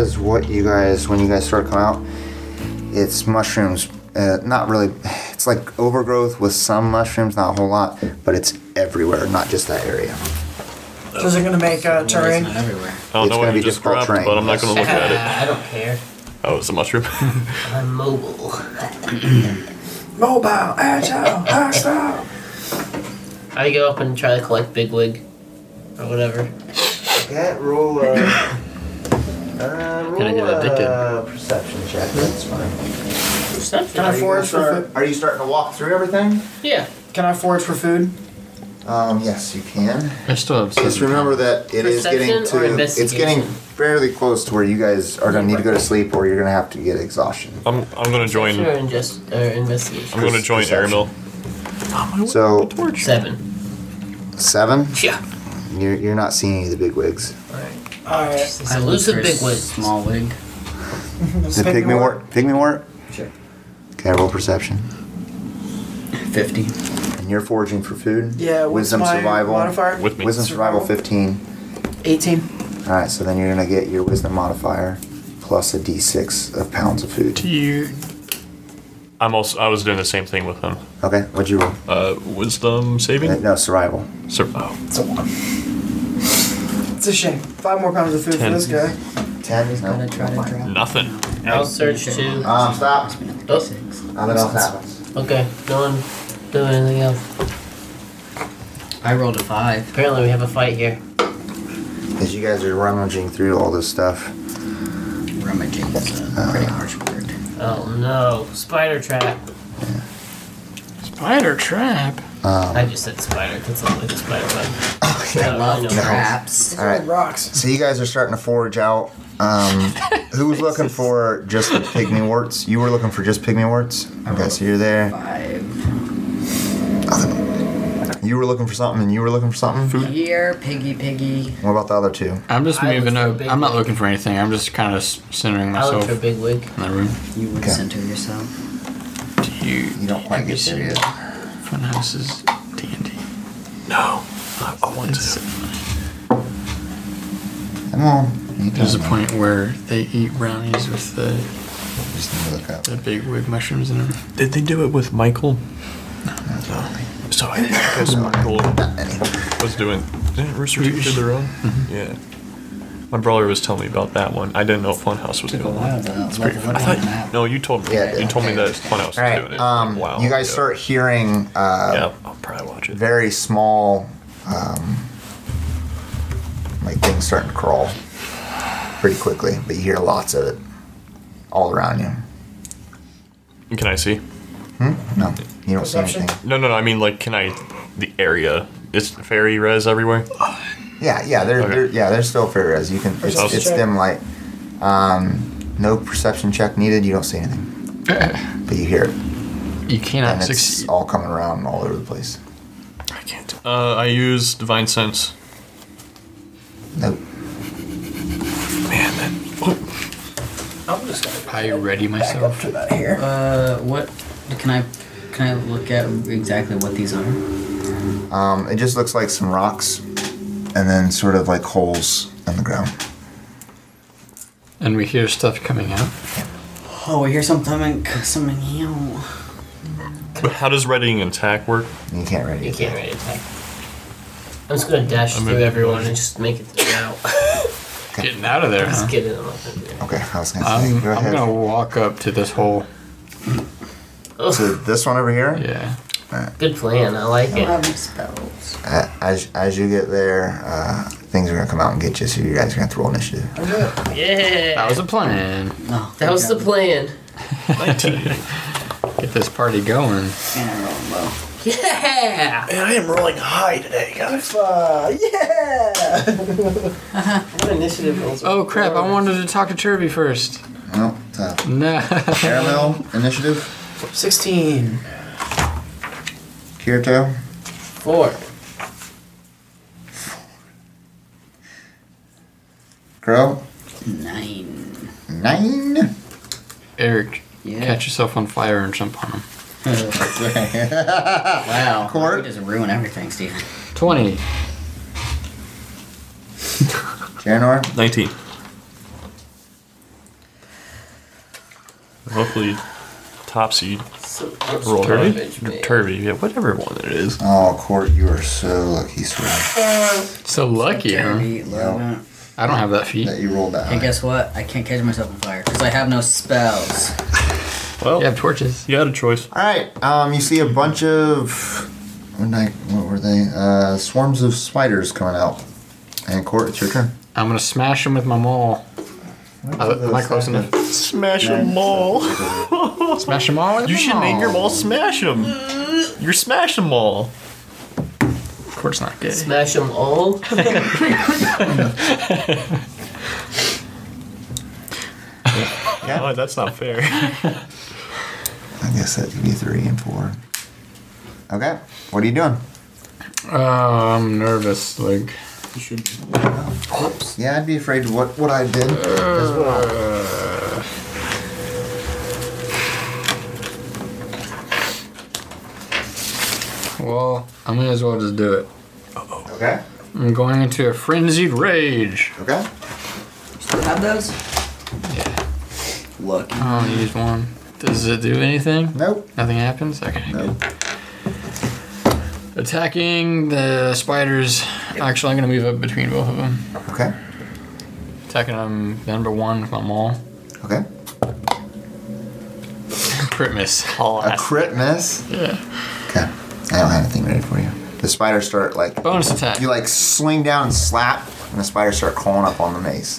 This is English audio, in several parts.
as what you guys, when you guys start to come out, it's mushrooms. Not really. It's like overgrowth with some mushrooms, not a whole lot, but it's everywhere, not just that area. So is it going to make terrain? Not everywhere. I don't know what gonna you be just difficult grabbed, terrain, but I'm not yes. going to look at it. I don't care. Oh, it's a mushroom. I'm mobile. Mobile, agile, hostile. I go up and try to collect Bigwig. Or whatever. Okay, roll Gonna get addicted. Perception check. That's fine. Perception. Can I forage for food? Are you starting to walk through everything? Yeah. Can I forage for food? Yes, you can. I still have Just remember that it is getting Perception or to. It's getting investigation? fairly close to where you guys are going to need to go to sleep, or you're going to have to get exhaustion. I'm going to join. Perception or investigation. I'm going to join Perception. Airmill. So 7. 7. Yeah. You're not seeing any of the big wigs. Alright. It's elusive Bigwig. Small wig. The pygmy wart. Pygmy wart. Sure. Okay, roll perception. 50. And you're foraging for food. Yeah, what's Wisdom my survival. modifier? With me. Wisdom survival Survival. 15. 18. All right, so then you're gonna get your wisdom modifier plus a d6 of pounds of food. I was doing the same thing with him. Okay, what'd you roll? Wisdom saving? No, survival. Oh. It's a 1. It's a shame. 5 more pounds of food 10. for this guy. 10. Gonna try to drop. Nothing. I'll search too. Stop. Oh. Nothing else happens. Okay, no one doing anything else. I rolled a 5. Apparently we have a fight here. As you guys are rummaging through all this stuff, Rummaging is a pretty harsh word. Oh no, spider trap. Spider trap. I just said spider. That's not like a spider web. I don't love really know. traps. These All are right. like rocks. so you guys are starting to forage out. Who's looking for just the pygmy warts? You were looking for just pygmy warts? Okay, so you're there. 5. You were looking for something, and you were looking for something? Here, piggy. What about the other two? I'm just I moving look for up. big I'm not wig. looking for anything. I'm just kind of centering I look myself for Bigwig. in the room. You would Okay. center yourself. Do you? You don't quite get there yet. Fun houses. D&D. No. I want to. Come on. You There's a don't know. point where they eat brownies with the Just need to look up. big wig mushrooms in them. Did they do it with Michael? No. So I guess Michael Not any. was doing. Didn't Rooster Teeth do their own? Yeah. My brother was telling me about that one. I didn't know Funhouse was Took a doing while one. to level I it on the thought. map. No, you told me. Yeah, it you did. told me that Funhouse All was doing it. right. Wow. You guys start hearing Yeah, I'll probably watch it. very small, like things starting to crawl pretty quickly, but you hear lots of it all around you. Can I see? No, you don't see Perception? anything. No. I mean, like, can I? The area. Is fairy res everywhere? Yeah, Okay. there's still fair res. You can. It's Perception check. dim light. No perception check needed. You don't see anything, but you hear it, You cannot and it's succeed. all coming around all over the place. I can't. I use divine sense. Nope. Man, then. I'm just gonna I ready back up myself. to that here. What? Can I look at exactly what these are? It just looks like some rocks, and then sort of like holes in the ground. And we hear stuff coming out. Oh, we hear something here. But how does readying an attack work? You can't ready. You can't really attack. I'm just gonna dash I'm through gonna- everyone and just make it to the out. Getting out of there, Just huh? get it. I'm not gonna do it. Okay, I was gonna say. I'm Go ahead. gonna walk up to this hole. So this one over here. Yeah. Good plan. I like I don't it. have any spells. As you get there, things are gonna come out and get you. So you guys are gonna have to roll initiative. Yeah. That was the plan. No. That was the plan. 19. Get this party going. And I'm rolling low. Yeah. Man, I am rolling high today, guys. Yeah! What initiative rolls? Oh crap! I wanted to talk to Turby first. No, tough. No. Caramel initiative. 16. Kirito. 4. Crow. 9. 9. Eric, Yeah. catch yourself on fire and jump on him. Wow. Court. You just ruin everything, Steven. 20. Janor. 19. Hopefully, Topsy So, roll Turvy? garbage, man. Turvy, yeah, whatever one it is. Oh, Court, you are so lucky, sir, So lucky, huh? Turvy, love Yeah. it. I don't have that feat. that you rolled that Hey, high. guess what? I can't catch myself on fire because I have no spells. Well, You have torches. you had a choice. All right. You see a bunch of what were they? Swarms of spiders coming out. And Court, it's your turn. I'm gonna smash him with my maul. Am I close enough? Smash them all. Smash them all with You my should name your maul. mall Smash them. You're Smash them all. Of course not gay. Smash them all. Oh, that's not fair. I guess that could be 3 and 4. Okay. What are you doing? I'm nervous. Like, You should. Yeah, I'd be afraid of what I did as well. well, I may as well just do it. Okay. I'm going into a frenzied rage. Okay. Still have those? Yeah. Lucky. I'll use one. Does it do anything? Nope. Nothing happens? Okay, Nope. good. Attacking the spiders. Actually, I'm going to move up between both of them. Okay. Attacking number 1 with my maul. Okay. Crit miss. A crit miss. Yeah. Okay. I don't have anything ready for you. The spiders start like Bonus attack. you like swing down and slap, and the spiders start crawling up on the mace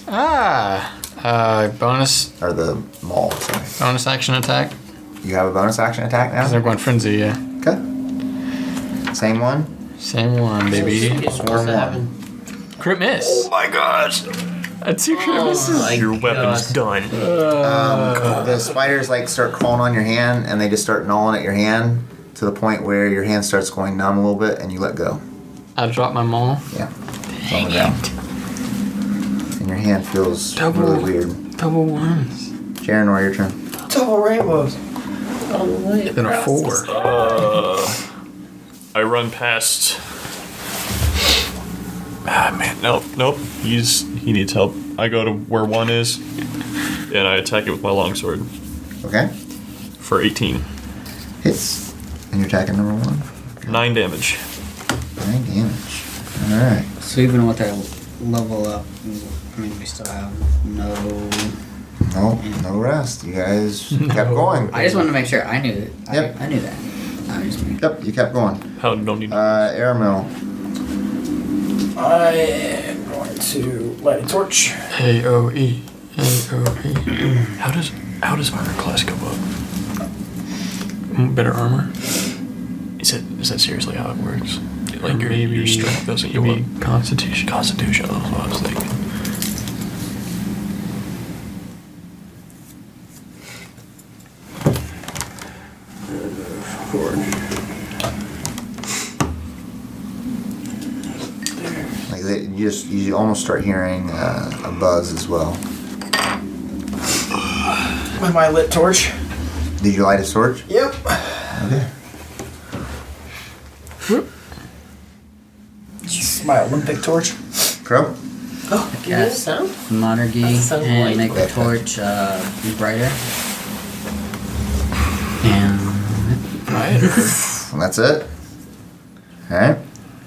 Bonus or the maul. Sorry. bonus action attack. You have a bonus action attack Because they're now. going frenzy, yeah. Okay. Same one. Same one, baby. It's Swarm seven. Crit miss. Oh my gosh. That's 2 crit Oh misses. my Your weapon's God. done. The spiders like start crawling on your hand, and they just start gnawing at your hand to the point where your hand starts going numb a little bit, and you let go. I dropped my maul. Yeah. It's on the ground. And your hand feels Double. really weird. Double ones. Jarenor, your turn. Double rainbows. Oh, wait. Then a 4. I run past. Ah man, nope. He needs help. I go to where one is, and I attack it with my longsword Okay. for 18. Hits. And you're attacking number 1. 9 damage. 9 damage. Alright. So even with our level up, I mean, we still have no. No rest. You guys kept going. I just wanted to make sure I knew it. Yep. I knew that. I just Yep, you kept going. How don't need. Airmill. I am going to light a torch. AOE. AOE. How does armor class go up? Better armor. Is that seriously how it works? Like your Maybe- strength doesn't go maybe up. Constitution. Constitution. That's what I was thinking. Like you almost start hearing a buzz as well. With my lit torch. Did you light a torch? Yep. Okay. It's my Olympic torch. Crow? Good sound. Monarchy That sounds and like- make the torch brighter. And And that's it? Alright.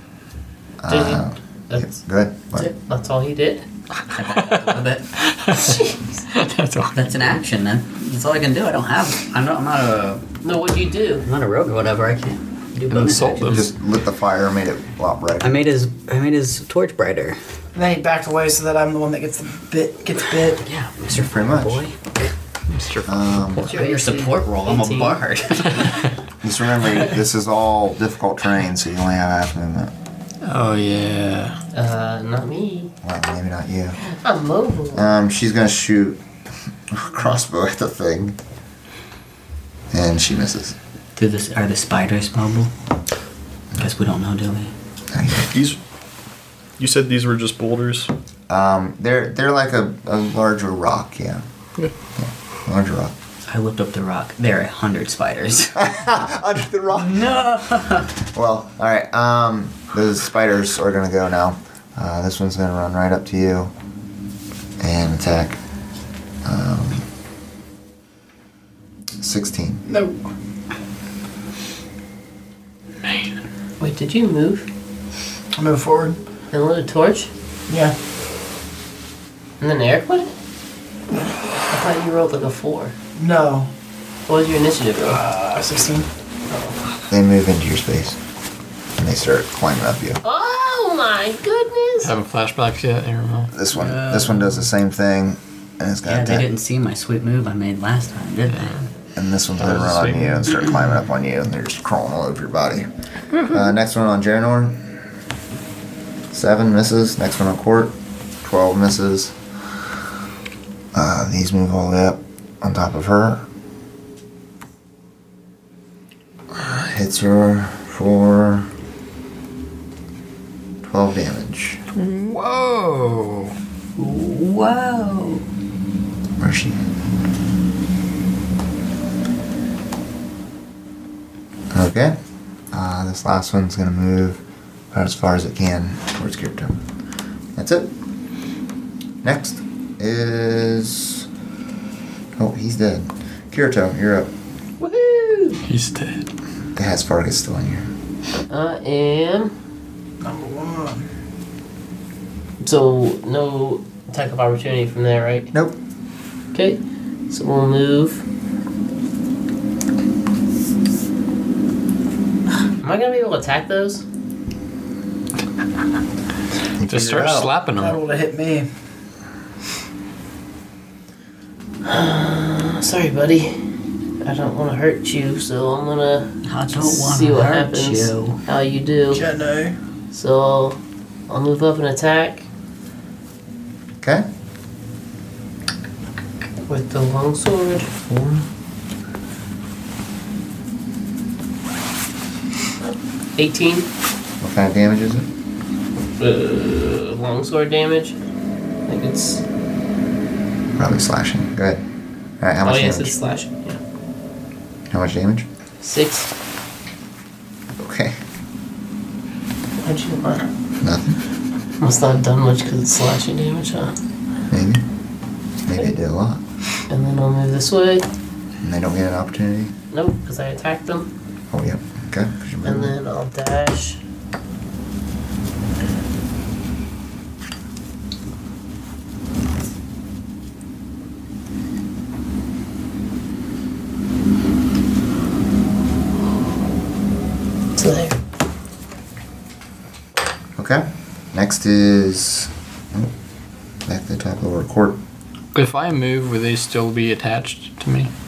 That's, Good. What? that's all he did. a little bit. That's all. That's an action. That's all I can do. I don't have. I'm not a. No, what'd you do? I'm not a rogue or whatever. I can't do bonus Insult actions. them. Just lit the fire, made it a lot brighter. I made his torch brighter. And then he backed away so that I'm the one that gets bit. Yeah, Mr. Pretty much. Boy. What's Your support role. I'm a 18? bard. Just remember, this is all difficult terrain, so you only have half movement. Oh, yeah. Not me. Well, maybe not you. I'm mobile. She's gonna shoot a crossbow at the thing. And she misses. Are the spiders mobile? Guess we don't know, do we? These. You said these were just boulders. They're like a larger rock, yeah. Yeah. Larger rock. I looked up the rock. There are 100 spiders. Under the rock. No. Well, alright, those spiders are gonna go now. This one's gonna run right up to you and attack. 16. Nope. Wait, did you move Move forward. and lit a torch? Yeah. And then Eric went? I thought you rolled like a 4. No. What was your initiative roll? 16. They move into your space. And they start climbing up you. Oh my goodness! Having flashbacks yet, Aaron? This one does the same thing. And it's Yeah, gonna they attack. didn't see my sweet move I made last time, did they? And this one's That gonna was run the on same you one. and start climbing up on you, and they're just crawling all over your body. Next one on Janor. 7 misses. Next one on Court. 12 misses. These move all the way up on top of her. Hits her for 12 damage. Whoa! Whoa! Where's she? Okay. This last one's gonna move about as far as it can towards Kirito. That's it. Next is... Oh, he's dead. Kirito, you're up. Woohoo! He's dead. It has Fargus still in here. I am. Number 1. So, no attack of opportunity from there, right? Nope. Okay. So we'll move. Am I gonna be able to attack those? You Just figure it start out. slapping That him. would have hit me. Sorry, buddy. I don't want to hurt you, so I'm gonna I don't see want to what hurt happens. you. How you do. Jeno. So I'll move up and attack Okay. with the long sword. 18 What kind of damage is it? longsword damage. I think it's. Probably slashing. Go ahead. Alright, how Oh much yes, damage? it's slashing. Yeah. How much damage? 6. Okay. How'd you know? Nothing. Must not have done much because it's slashing damage, huh? Maybe. Maybe it did a lot. And then I'll move this way. And they don't get an opportunity? Nope, because I attacked them. Oh, yep. Okay. 'cause you're And moving. then I'll dash. So there. Okay. Next is... Oh, back to the top of our court. If I move, will they still be attached to me?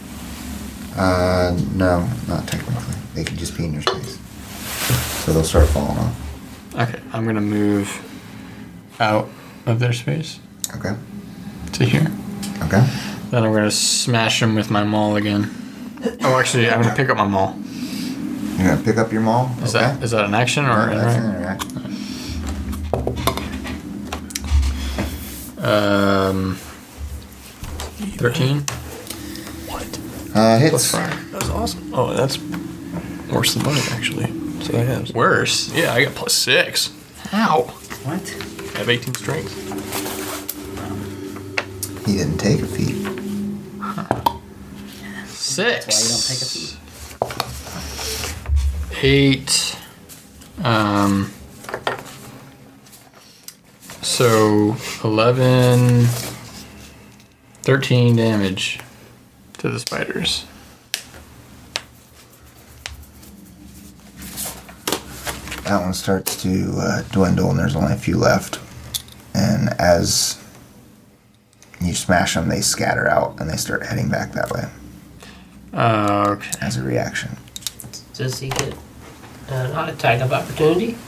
No, not technically. They can just be in your space. So they'll start falling off. Okay, I'm gonna move out of their space Okay. to here. Okay. Then I'm gonna smash them with my maul again. Oh, actually, I'm gonna pick up my maul. You're gonna pick up your maul? Is okay. that an action or No, an that's an interact? interact. 13. Hits. That was awesome. Oh, that's worse than mine, actually. So I have. Worse. Yeah, I got +6. How? What? I have 18 strength. He didn't take a feat. 6. That's why you don't take a feat. 8. So 11, 13 damage to the spiders. That one starts to dwindle, and there's only a few left. And as you smash them, they scatter out, and they start heading back that way Okay. as a reaction. Does he get an attack of opportunity?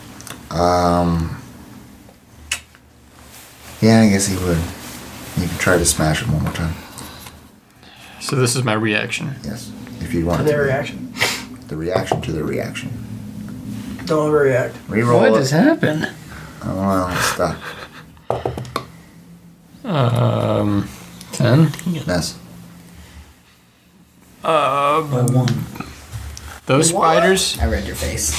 Yeah, I guess he would. You can try to smash him one more time. So this is my reaction. Yes, if you want To to. their reaction. The reaction to the reaction. Don't overreact. Reroll What it. has happened? Oh, well, it's stuck. 10. Mess. Those spiders. I read your face.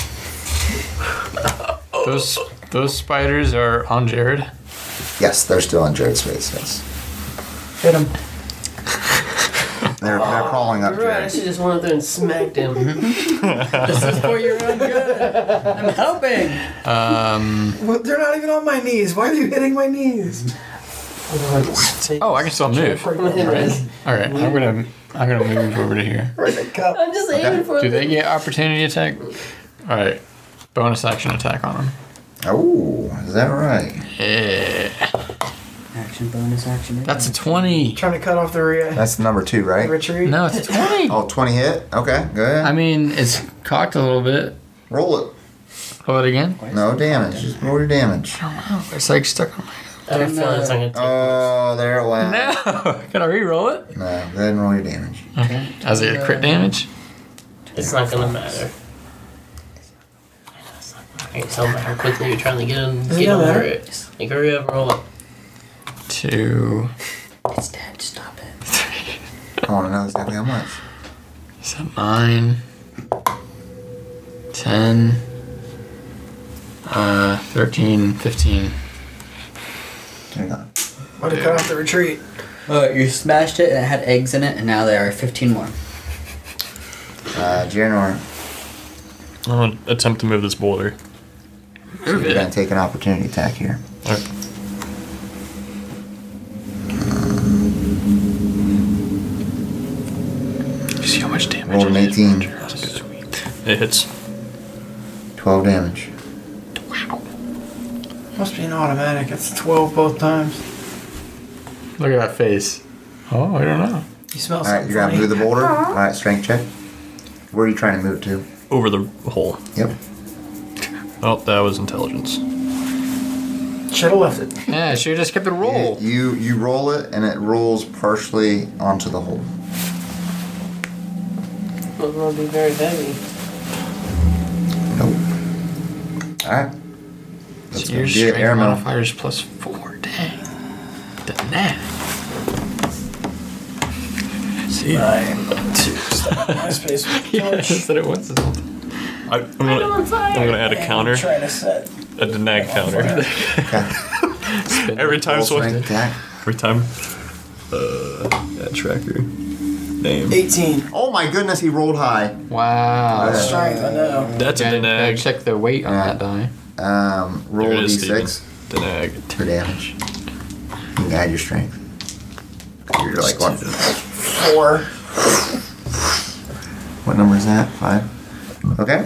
Those spiders are on Jared. Yes, they're still on Jared's face, yes. Hit him. They're crawling up You're right, I Jared. should just went up there and smacked him. This is for your own good. I'm helping. Well, they're not even on my knees. Why are you hitting my knees? Oh, I can still move. All right, I'm gonna move over to here. Right in the cup. I'm just aiming for Do them. they get opportunity attack? All right, bonus action attack on them. Oh, is that right? Yeah, Action bonus action. that's a 20. Trying to cut off the That's number 2, right? retreat. No, it's a 20. Oh, 20 hit? Okay, go ahead. I mean, it's cocked a little bit. Roll it. Roll it again. No damage. Just roll your damage. Oh, it's like stuck on my. I have a feeling it's not gonna take Oh, there it went. No, can I re-roll it? No, go ahead and roll your damage. Okay. As a crit damage. It's not gonna matter. I can tell by how quickly you're trying to get him Does it get not over matter? it. Like, hurry up, roll it. 2, It's dead. Stop it. 3, I want to know exactly how much. so 9, 10, 13, 15. Hang on. Want to cut off the retreat. You smashed it and it had eggs in it, and now there are 15 more. Janor, I'm gonna attempt to move this boulder. so you're going to take an opportunity attack here. Alright. You see how much damage? Roll an it is? 18. It hits. 12 damage. Must be an automatic. It's 12 both times. Look at that face. Oh, I don't know. You smell Alright, something you're going to funny. move the boulder. Alright, strength check. Where are you trying to move to? Over the hole. Yep. Oh, that was intelligence. Should have left it. Yeah, she just kept it roll. You roll it, and it rolls partially onto the hole. It's gonna be very heavy. Nope. Alright. Let's So go your get strength airmail. modifier is +4. Dang. Done that. See? I'm going to step out my space with the Yeah, torch. that's what it was. I'm gonna add a counter, Trying to set. a denag counter. Every time Roll someone, strength attack. every time. That tracker. Name. 18. Oh my goodness, he rolled high. Wow. Yeah. Strength, I know. That's a Gotta denag. check the weight on that die. Roll There a it is, d6 Denag. for damage. You can add your strength. You're like, what? 4. What number is that? 5? Okay.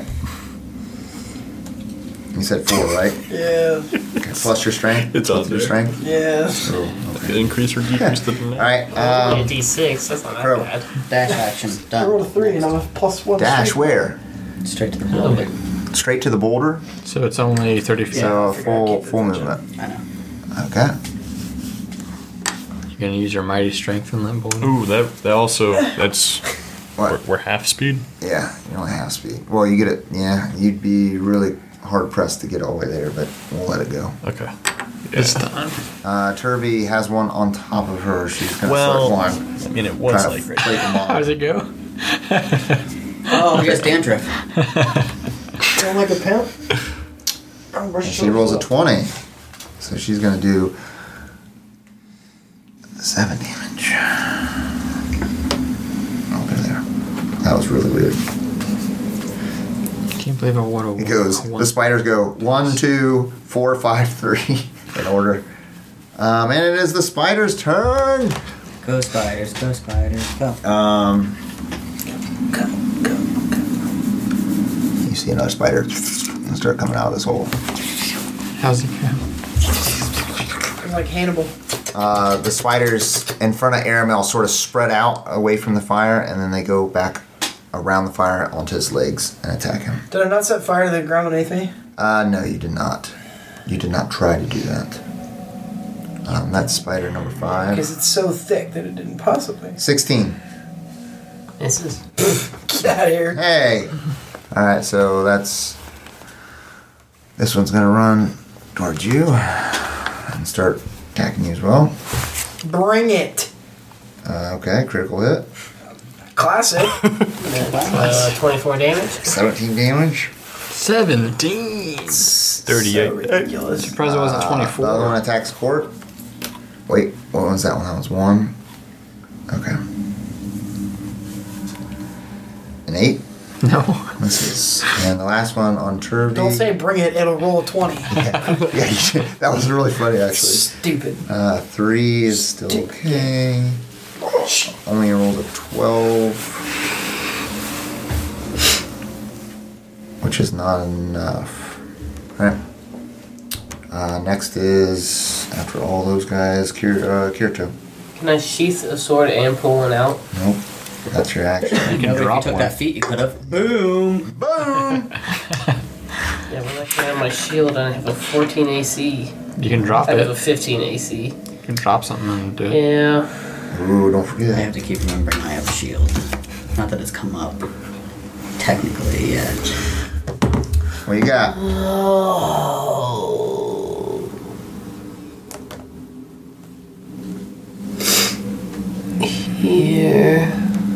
You said 4, right? Yeah. Okay, plus your strength? It's Plus on your there. strength? Yes. Oh, okay. Increase or decrease the denag. Alright, Only a D6, that's not Pro. that bad. Dash action. I rolled a Done. 3 and I'm a +1. dash strength. where? Straight to the Oh, building. Straight to the boulder? So it's only 30 feet. So I figured I'd keep it full touching. movement. I know. Okay. You're gonna use your mighty strength on that boulder. Ooh, that also, that's, What? we're half speed. Yeah, you only half speed. Well, you get it. Yeah, you'd be really hard pressed to get all the way there, but we'll let it go. Okay. This Yeah. time. Turby has one on top of her. She's gonna Well, start flying. I mean, it was Trying like to right flake them How does off. it go? Oh, he has dandruff. Don't like a pimp? And she rolls a 20. So she's gonna do 7 damage. Over there. That was really weird. Can't believe I won a It goes. The spiders go 1, 2, 4, 5, 3 in order. And it is the spider's turn. Go spiders, go spiders, go. You see another spider and start coming out of this hole. How's it go? I'm like Hannibal. The spiders in front of Aramel sort of spread out away from the fire, and then they go back around the fire onto his legs and attack him. Did I not set fire to the ground beneath me? No, you did not. You did not try to do that. That's spider number 5. Because it's so thick that it didn't possibly. 16. This is. Get out of here. Hey! Alright, so that's... This one's gonna run towards you and start attacking you as well. Bring it. Okay, critical hit. Classic. 24 damage. 17 damage. 17. 38. So ridiculous. Surprised it wasn't The other one 24. attacks Court. Wait, what was that one? That was 1. Okay. An 8 No. misses. And the last one on Turvy. Don't say bring it, it'll roll a 20. Yeah, that was really funny actually. Stupid. 3 is still okay. Only rolled a 12, which is not enough. Alright. Next is, after all those guys, Kirito. Can I sheath a sword and pull one out? Nope. That's your action. You can If you drop took one. that feat, you could have. Boom! Boom! Yeah, but I can have my shield and I have a 14 AC. You can drop I have a it. 15 AC. You can drop something and do it. Yeah. Ooh, don't I forget. have to keep remembering I have a shield. Not that it's come up technically yet. What you got? Oh. Here.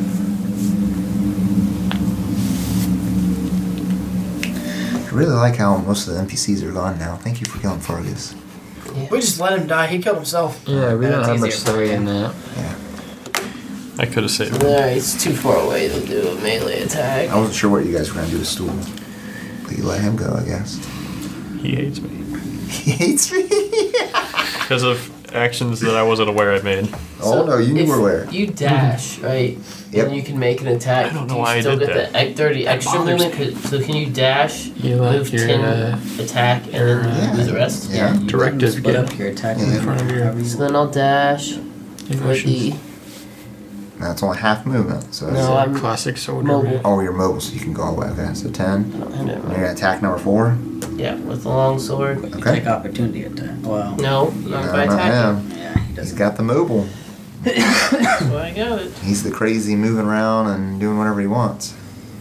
I really like how most of the NPCs are gone now. Thank you for killing Fargus. We just let him die. He killed himself. Yeah, we don't That's have much easier. say in that. Yeah. I could have saved it. Alright, it's too far away to do a melee attack. I wasn't sure what you guys were going to do with Stool. But you let him go, I guess. He hates me. He hates me? Because of actions that I wasn't aware I made. Oh, no, you if were aware. You dash, right? Yep. And you can make an attack. I don't know Do you why I still did get the 30 extra bothers movement? So can you dash, You let move your 10, attack, and then Yeah. do the rest? Yeah. You Directive can split get up your attack in front of you. however you So want. then I'll dash for the... Emotions. That's only half movement. So No, it's- I'm Classic sword. mobile. oh, you're mobile, so you can go all the way. Okay, so 10. I don't And you're remember. going to attack number 4. Yeah, with the long sword. You Okay. take opportunity attack. Well, No, No, not by not attacking. him. yeah, he He's doesn't. got the mobile. So I got it. He's the crazy moving around and doing whatever he wants.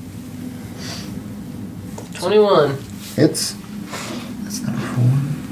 21. Hits. That's number 4.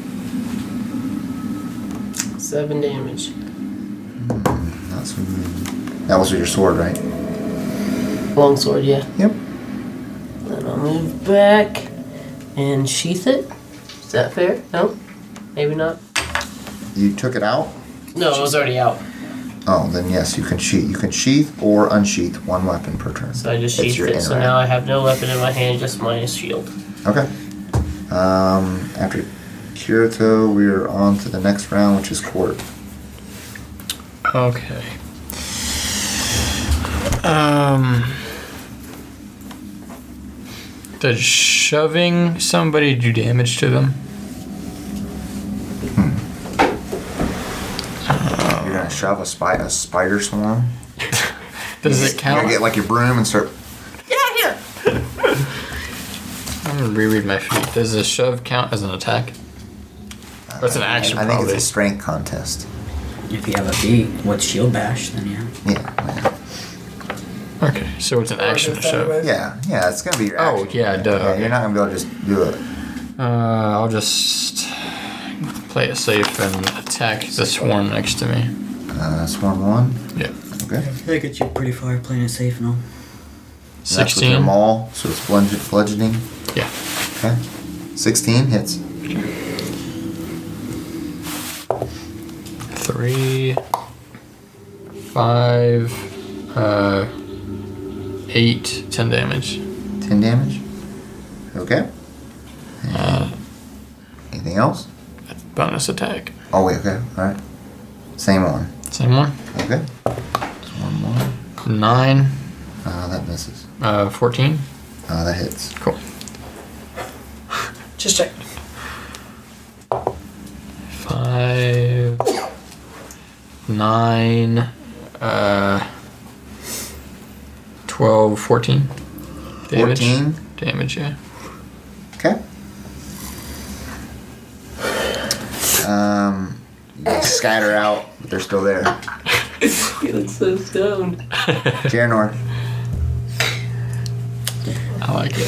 7 damage. Not so good. That was with your sword, right? Long sword, yeah. Yep. Then I'll move back and sheath it. Is that fair? No? Maybe not? You took it out? No, it was already out. Oh, then yes, you can sheath. You can sheath or unsheath one weapon per turn. So I just It's sheathed your it. So interact. now I have no weapon in my hand, just my shield. Okay. After Kirito, we're on to the next round, which is Court. Okay. Does shoving somebody do damage to them? You're gonna shove a spider swarm. Does it You're count? gonna get like your broom and start. I'm gonna reread my feet. Does a shove count as an attack? Or it's an action, I think probably. it's a strength contest. If you have a feat with shield bash, then yeah. Yeah. Okay, so it's an action to shove. Yeah. Yeah. It's gonna be your Oh, action. yeah, duh, Yeah, okay. you're not gonna be able to just do it. I'll just play it safe and attack the swarm next to me. Swarm 1. Yeah. Okay. That gets you pretty far playing it safe and all. That's with your 16. maul, so it's bludgeoning. Yeah. Okay. 16 hits. 3, 5, 8, 10 damage. 10 damage. Okay. Anything else? Bonus attack. Oh wait. Okay. All right. Same one. Same one. Okay. Just one more. 9, That misses. 14. That hits. Cool. Just check. 5, 9, 12, 14. Damage. 14. Damage, yeah. Okay. They scatter out, but they're still there. He looks so stoned. Jaranor. I like it.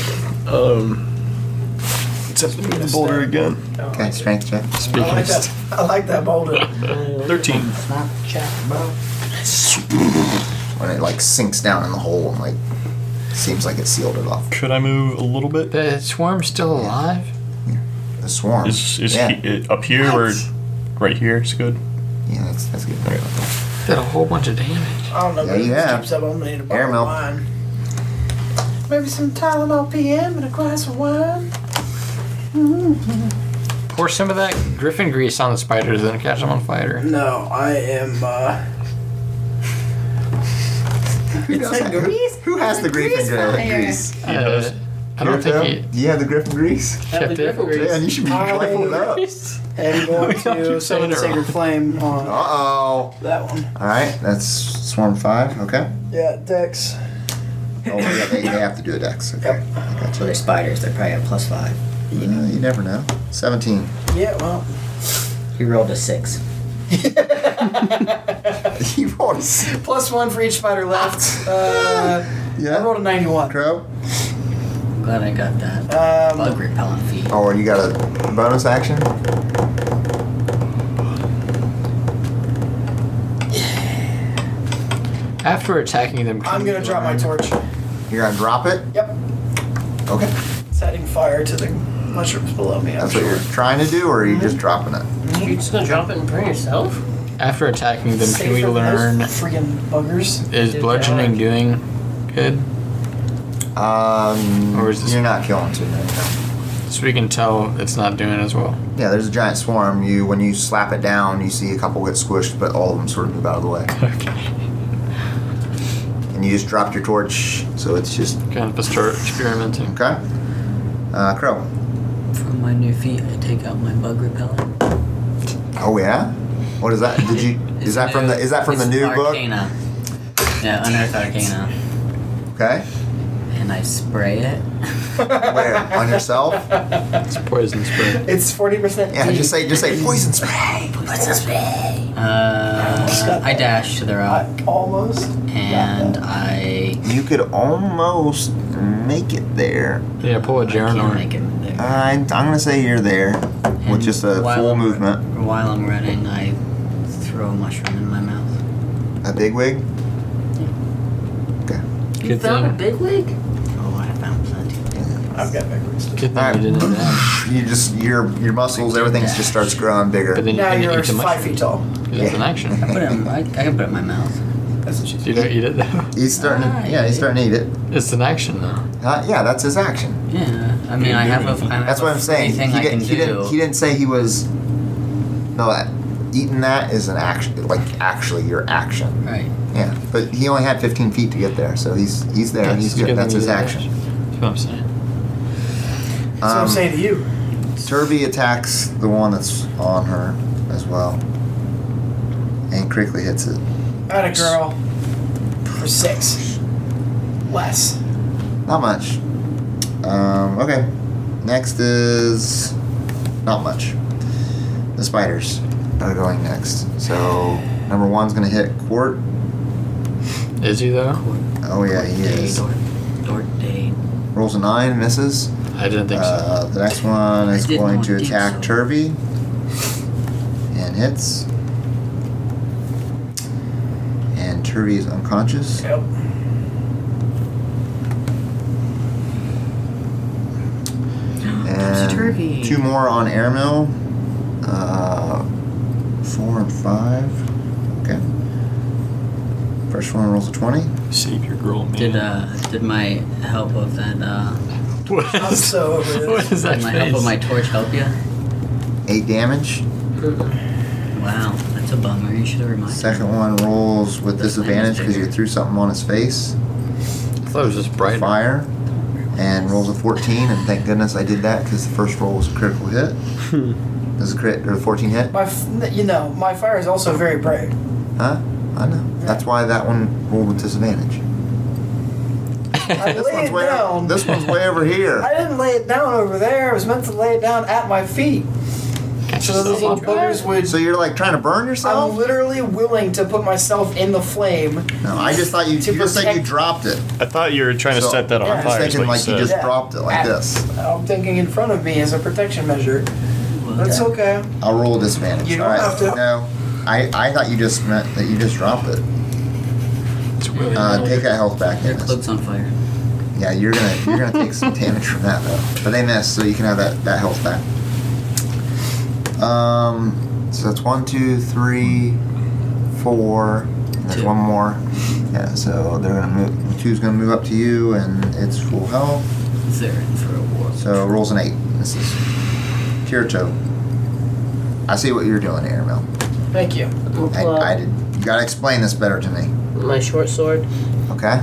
The boulder again. Okay. Strength check. I Speaking like of that. I like that boulder. 13. Snapchat, bro. When it like sinks down in the hole and like seems like it sealed it off. Could I move a little bit? the swarm's still alive? The swarm. Is yeah. up here or right here is good? Yeah, that's good. Did a whole bunch of damage. I don't know. Yeah, but you this have. keeps up on me to Air bottom milk. line. Maybe some Tylenol PM and a glass of wine. Pour some of that griffin grease on the spiders and catch them on fire. No, I am. Who has the griffin grease? I don't think he Do you have the griffin grease? kept it. Man, you should be playing it up. am going to summon the Sacred Flame on Uh-oh. that one. Alright, that's Swarm 5, okay. Yeah, Dex. Oh, yeah, they have to do a dex. Okay. I got So you. they're spiders. They're probably at +5. You never know. 17. Yeah, well. He rolled a 6. You rolled a six. +1 for each spider left. I Yeah. rolled a 91. Crow? I'm glad I got that. Bug repellent feat. Oh, and you got a bonus action? After attacking them, I'm gonna drop my torch. You're gonna drop it? Yep. Okay. Setting fire to the mushrooms below me. I'm That's what sure. you're trying to do, or are you just dropping it? You're just gonna drop it and burn yourself? After attacking them, Save can we for those learn friggin' buggers. is Dude, bludgeoning God. doing good? Or is this- You're not killing too many. No. So we can tell it's not doing as well. Yeah, there's a giant swarm. When you slap it down, you see a couple get squished, but all of them sort of move out of the way. Okay. And you just dropped your torch, so it's just Kind of start experimenting. okay. Crow. From my new feat, I take out my bug repellent. Oh yeah. What is that? Did you? Is that from the? Is that from the It's new book? Arcana. Yeah, Unearthed Arcana. Okay. And I spray it. Where? On yourself? It's poison spray. It's 40%. Yeah. Just say poison spray. I dash to the rock Almost. and I You could almost make it there. Yeah, pull a can't make Geranor. it there. I'm gonna say you're there with And just a while full I'm- movement. While I'm running, I throw a mushroom in my mouth. A big wig. Okay. You Good found a thing. big wig? Oh, I found plenty. I've got memories. Good thing Alright. you didn't dash. You just your muscles, everything just starts growing bigger. But then Now you you're can eat the 5 mushroom. feet tall. It's an action. I can put it in my mouth. That's what she You don't eat it though. He's starting to, yeah, he's starting to eat it. It's an action though. Yeah, that's his action. Yeah, I mean, I have a. That's what I'm saying. Thing I can do. He didn't say he was. No, eating that is an action, like actually your action. Right. Yeah, but he only had 15 feet to get there, so he's there. Yeah, He's it's good. thing That's you his did action. dash. That's what I'm saying. That's what I'm saying to you. Turby attacks the one that's on her as well, and critically hits it. Atta girl. For 6. Less. Not much. Okay. Next is not much. The spiders are going next. So number 1's gonna hit Quart. Is he though? Oh yeah, he is. Dort day. Rolls a 9, misses. I didn't think so. The next one is I did going not to think attack so. Turvy and hits. And Turvy is unconscious. Yep. And Turvy. 2 more on Airmill. 4 and 5. Okay. First one rolls a 20. Save your girl, man. Did my help of that I'm so over this. What is that did my help of face? my torch help you? 8 damage. Wow, that's a bummer. You should have reminded me. Second one rolls with This disadvantage man is because you bigger. threw something on his face. I thought it was just bright. Fire. And rolls a 14, and thank goodness I did that because the first roll was a critical hit. Does a crit or the 14 hit? My fire is also very bright. Huh? I know. That's why that one rolled with disadvantage. I This laid one's it way, down. this one's way over here. I didn't lay it down over there. I was meant to lay it down at my feet. So those little buggers would. So you're like trying to burn yourself? I'm literally willing to put myself in the flame. No, I just thought you To just said you protect- dropped it. I thought you were trying to So, set that on yeah, I'm just fire. is thinking what like you said. just dropped it like this. I'm thinking in front of me as a protection measure. That's okay. I'll roll a disadvantage. You don't All right. have to. No, I thought you just meant that you just dropped it. It's really Take that health back. Your Dennis. cloak's on fire. Yeah, you're gonna take some damage from that though. But they missed, so you can have that health back. So that's 1, 2, 3, 4. And there's 2. one more. Yeah, so they're gonna move. 2's gonna move up to you, and it's full health. They're in for a war. So rolls an 8. This is Kirito. I see what you're doing here, Mel. Thank you. We'll pull I out did. You gotta explain this better to me. my short sword. Okay.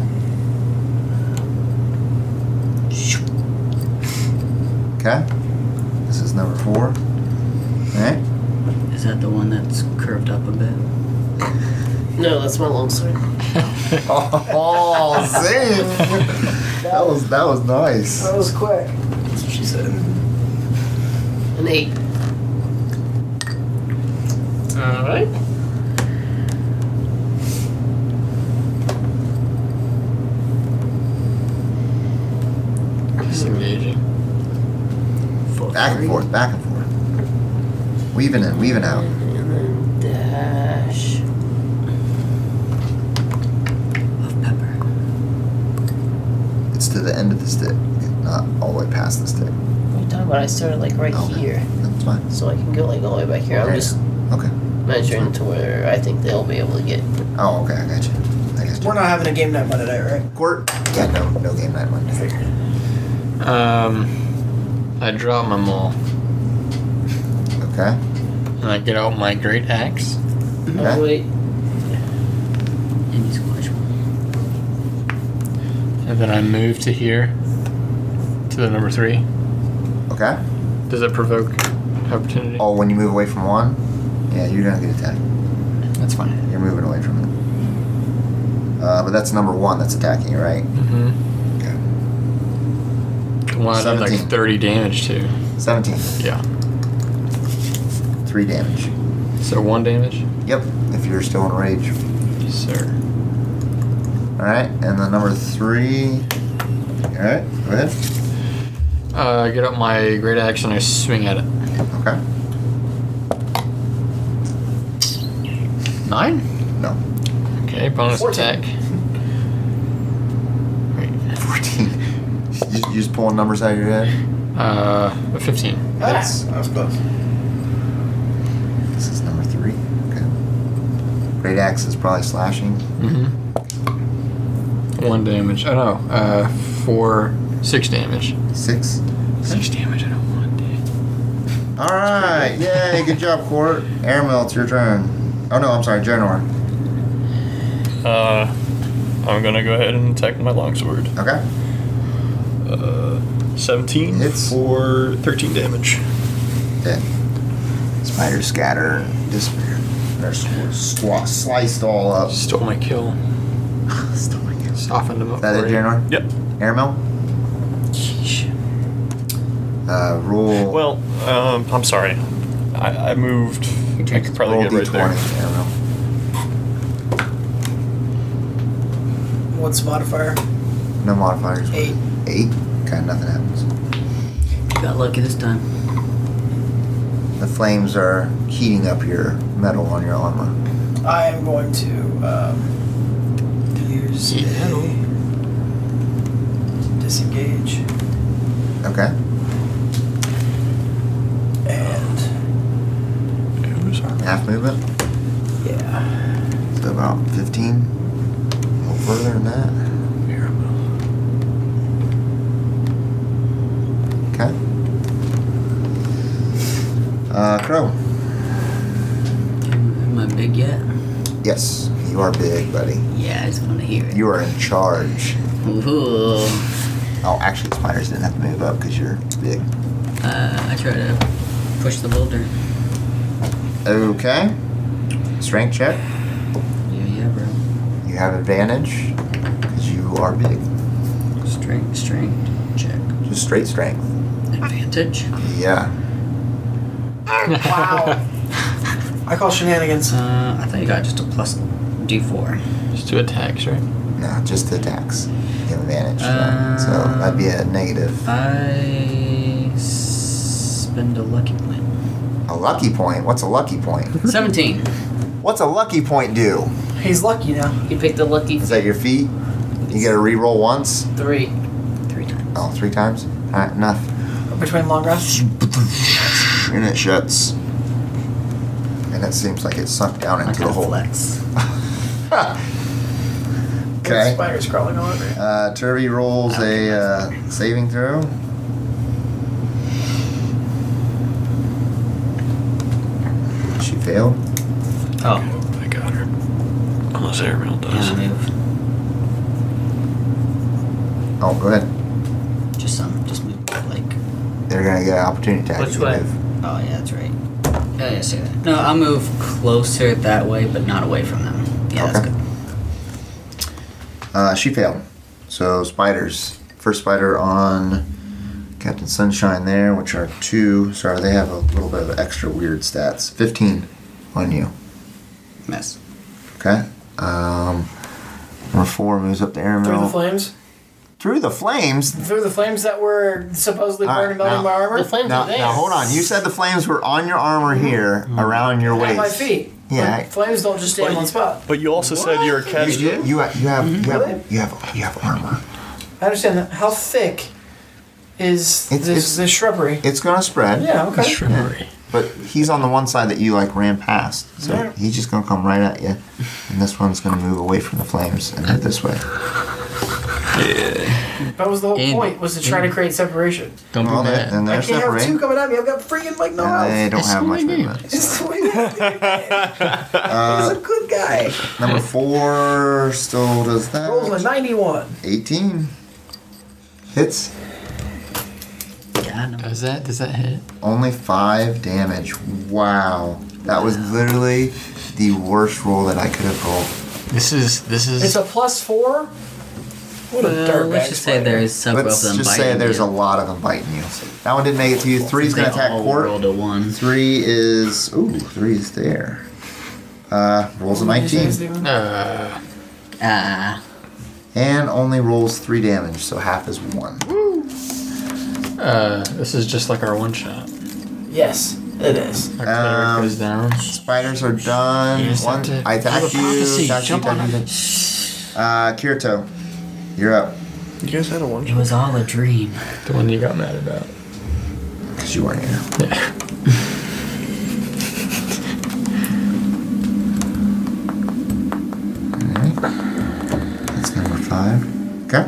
Okay. This is number 4. Alright. Is that the one that's curved up a bit? No, that's my long sword. Oh, Zane! that was nice. That was quick. That's what she said. An 8. Alright. Disengaging. Back and forth, back and forth. Weaving in, weaving out. And then dash. Of pepper. It's to the end of the stick, not all the way past the stick. What are you talking about? I started like right Okay. here. That's fine. So I can go like all the way back here. I'm Right. just Okay. measuring to where I think they'll be able to get. Oh, okay, I got you. We're not having a game night Monday night, right? Court? Yeah, no game night Monday. Figured. I draw my maul Okay. and I get out my great axe. Okay. Oh wait. And you squash one. And then I move to here, to the number 3. Okay. Does it provoke opportunity? Oh, when you move away from 1, yeah, you're gonna get attacked. That's fine. You're moving away from it. But that's number 1 that's attacking you, right? Mm-hmm. Okay. The one I did 17. like 30 damage to. 17. Yeah. 3 damage. So 1 damage? Yep, if you're still in rage. Yes, sir. Alright, and then number 3. Alright, go ahead. I get up my great axe and I swing at it. Okay. 9? No. Okay, bonus 14. attack. Wait. 14. You just pulling numbers out of your head? 15. That's- That was close. This is number 3. Okay. Great axe is probably slashing. Mm-hmm. 1 damage. Oh no, 6 damage. 6. 6 damage, I don't want it. Alright, yay, good job, Court. Airmill, it's your turn. Oh no, I'm sorry, Genor. I'm gonna go ahead and attack my longsword. Okay. 17 Hits. for 13 damage. Dead. Spiders scatter and disappear. They're sliced all up. Stole my kill. Still my guess. Softened them up. Is that for it, you. Genor? Yep. Airmill? Yeesh. Roll. Well, I'm sorry. I moved. I could probably roll get right D20, there. Airmill. What's the modifier? No modifiers. 8. 8? Okay, nothing happens. You got lucky this time. The flames are heating up your metal on your armor. I am going to use a disengage Okay. and Half movement. yeah. So about 15. A little further than that. Okay. Crow. Am I big yet? Yes, you are big, buddy. Yeah, I just want to hear it. You are in charge. Ooh. Oh, actually, spiders didn't have to move up because you're big. I try to push the boulder. Okay. Strength check. Yeah, bro. You have advantage because you are big. Strength check. Just straight strength. Advantage. Yeah. Wow. I call shenanigans. I thought you got just a plus D4. Just 2 attacks, right? No, just the attacks. You have advantage. so Um, that'd be a negative. I spend a lucky point. A lucky point? What's a lucky point? 17. What's a lucky point do? He's lucky now. He picked a lucky Is that your feet? You get a reroll once? 3. 3 times. Oh, 3 times? Alright, enough. Between long rests. And it shuts. And it seems like it sunk down I into the got hole. flex. Okay. Spiders crawling all over you. Turvy rolls a saving throw. She failed. Oh, I got her. Unless Airmail does. yeah, move. Oh, go ahead. Just move like. They're gonna get an opportunity attack. Which if you way? move. Oh yeah, that's right. Oh yeah, say that. No, I'll move closer that way, but not away from them. Yeah, that's Okay. good. She failed. So spiders. First spider on Captain Sunshine there, which are 2. Sorry, they have a little bit of extra weird stats. 15 on you. Miss. Okay. Number 4 moves up to Through the Airmail. flames? Through the flames? Through the flames that were supposedly All right, burning melting now- my armor? The flames Now, are there. now hold on. You said the flames were on your armor here, around your waist. At my feet. Yeah. But flames don't just stay in one spot. But you also said you're a catch. You have armor. I understand that. How thick is It's- this shrubbery? It's gonna spread. Yeah, okay. Shrubbery. But he's on the one side that you like ran past, so Yeah. he's just gonna come right at you, and this one's gonna move away from the flames and head this way. That was the whole And- point, was to try to create separation. Don't Well, do they, that. and I they're can't have 2 separating, coming at me. I've got freaking like no and they health. don't It's have the much way they movement. It's the way they He's a good guy. Number 4 still does Rolls a that. 91. 18 hits. Yeah, no. Does that hit? Only 5 damage. Wow, that was literally the worst roll that I could have rolled. This is. It's a +4? What a Well, dirtbag let's just say spider. there's several Let's of them just biting say there's you. a lot of them biting you. That one didn't make it to you. 3's They gonna attack all Court. rolled a 1. 3 is 3's there. Rolls a What did you say, 19 Steven? Ah. and only rolls 3 damage, so half is 1. This is just like our one shot. Yes, it is. Our cleric goes down. Spiders are done. You just One, have to I have attacked a you. prophecy. Attacked you, Jump on attacked you. Kirito, you're up. You guys had a one It shot. was all a dream. The one you got mad about. Because you weren't here. Yeah. Alright. That's number 5. Okay.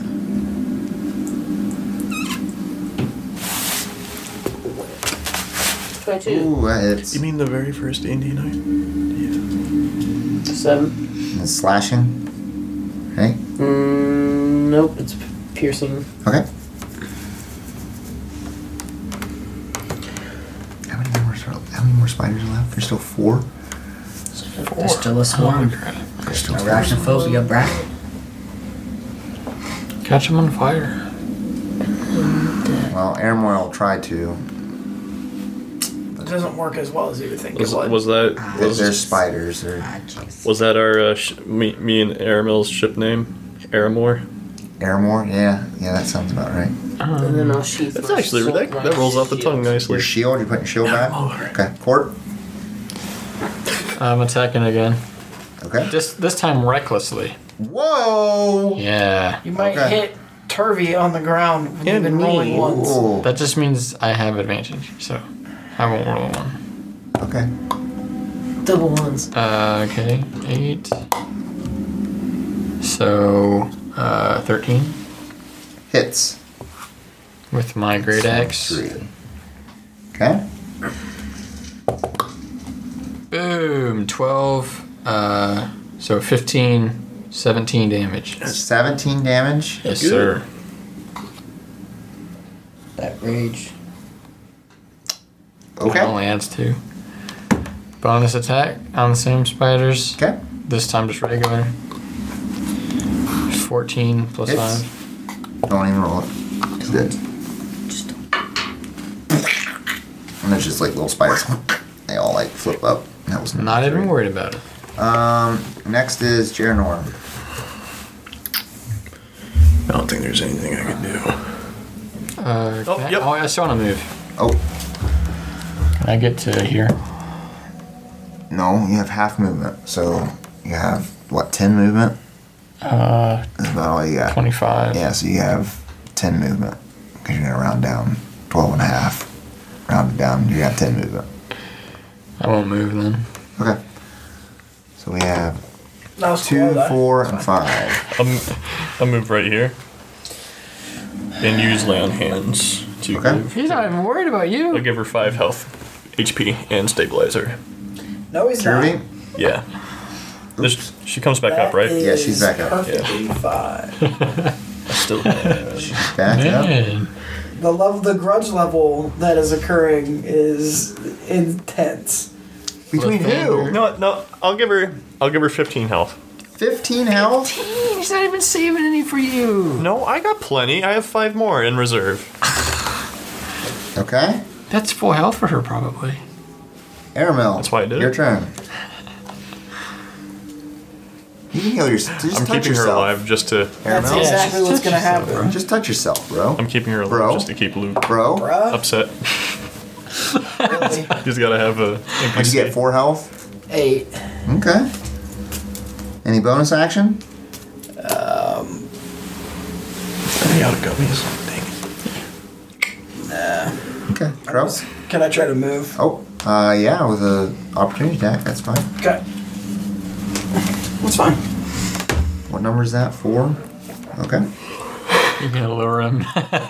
Ooh, that hits. You mean the very first Indian night? 7. And it's slashing. Okay. Nope, it's piercing. Okay. How many more spiders left? There's still 4. There's still a swarm. There's still 4. Arachnophobia, brat. Catch him on fire. Well, Airmoil tried to. It doesn't work as well as you would think it would. Was that There's spiders. They're Ah, jeez. was that our me and Aramil's ship name? Aramore? Airmore? Yeah, that sounds about right. And then I'll sheath That's my actually sword- that rolls off the tongue Your nicely. shield, you're putting your shield back? Okay. Court? I'm attacking again. Okay. This time recklessly. Whoa! Yeah. You might Okay. hit Turvy on the ground when you've been me. rolling once. Ooh. That just means I have advantage, so I won't roll a 1. Okay. Double ones. Okay, 8. So, 13 Hits. with my great axe. 3. Okay. Boom, 12. So 15, 17 damage. 17 damage. Yes, Good. sir. That rage. That Okay. only adds 2. Bonus attack on the same spiders. Okay. This time just regular. 14 plus Hits. 5. Don't even roll it. It's dead. Just And there's just like little spiders. They all like flip up. That was number Not even 3. worried about it. Next is Jernor. I don't think there's anything I can do. Oh, yep. I still want to move. Oh, Can I get to here? no, you have half movement. So you have, what, 10 movement? That's about all you got. 25. Yeah, so you have 10 movement. Because you're going to round down 12 and a half. Round it down, you got 10 movement. I won't move then. Okay. So we have That was 2, cool, 4, and 5. I'll move right here. And use lay on hands to Okay. give. He's not even worried about I'll you. give her 5 health, HP, and stabilizer. No, he's Kirby? not. Yeah. This, she comes back up, right? Yeah, she's back up. Perfectly fine. Still. Back up. Man. The grudge level that is occurring is intense. Between who? No. I'll give her 15 health. 15 health? He's not even saving any for you. No, I got plenty. I have 5 more in reserve. Okay. That's full health for her, probably. Aramil. That's why I did Your it. turn. You can heal yourself. Just I'm touch keeping yourself. her alive just to. That's Aramil. exactly just what's touch gonna yourself, happen. Just touch yourself, bro. I'm keeping her alive Bro. just to keep Luke Bro. Bruh, upset. really? He's gotta have a. What'd you get? 4 health? 8. Okay. Any bonus action? Any out of gummies? Okay. Crow? Can I try to move? Oh, yeah, with a opportunity attack, that's fine. Okay. That's fine. What number is that? 4? Okay. You're gonna lure him.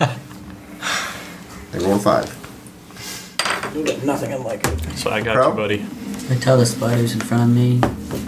They roll a 5. You got nothing unlike it. So I got Bro? you, buddy. I tell the spiders in front of me.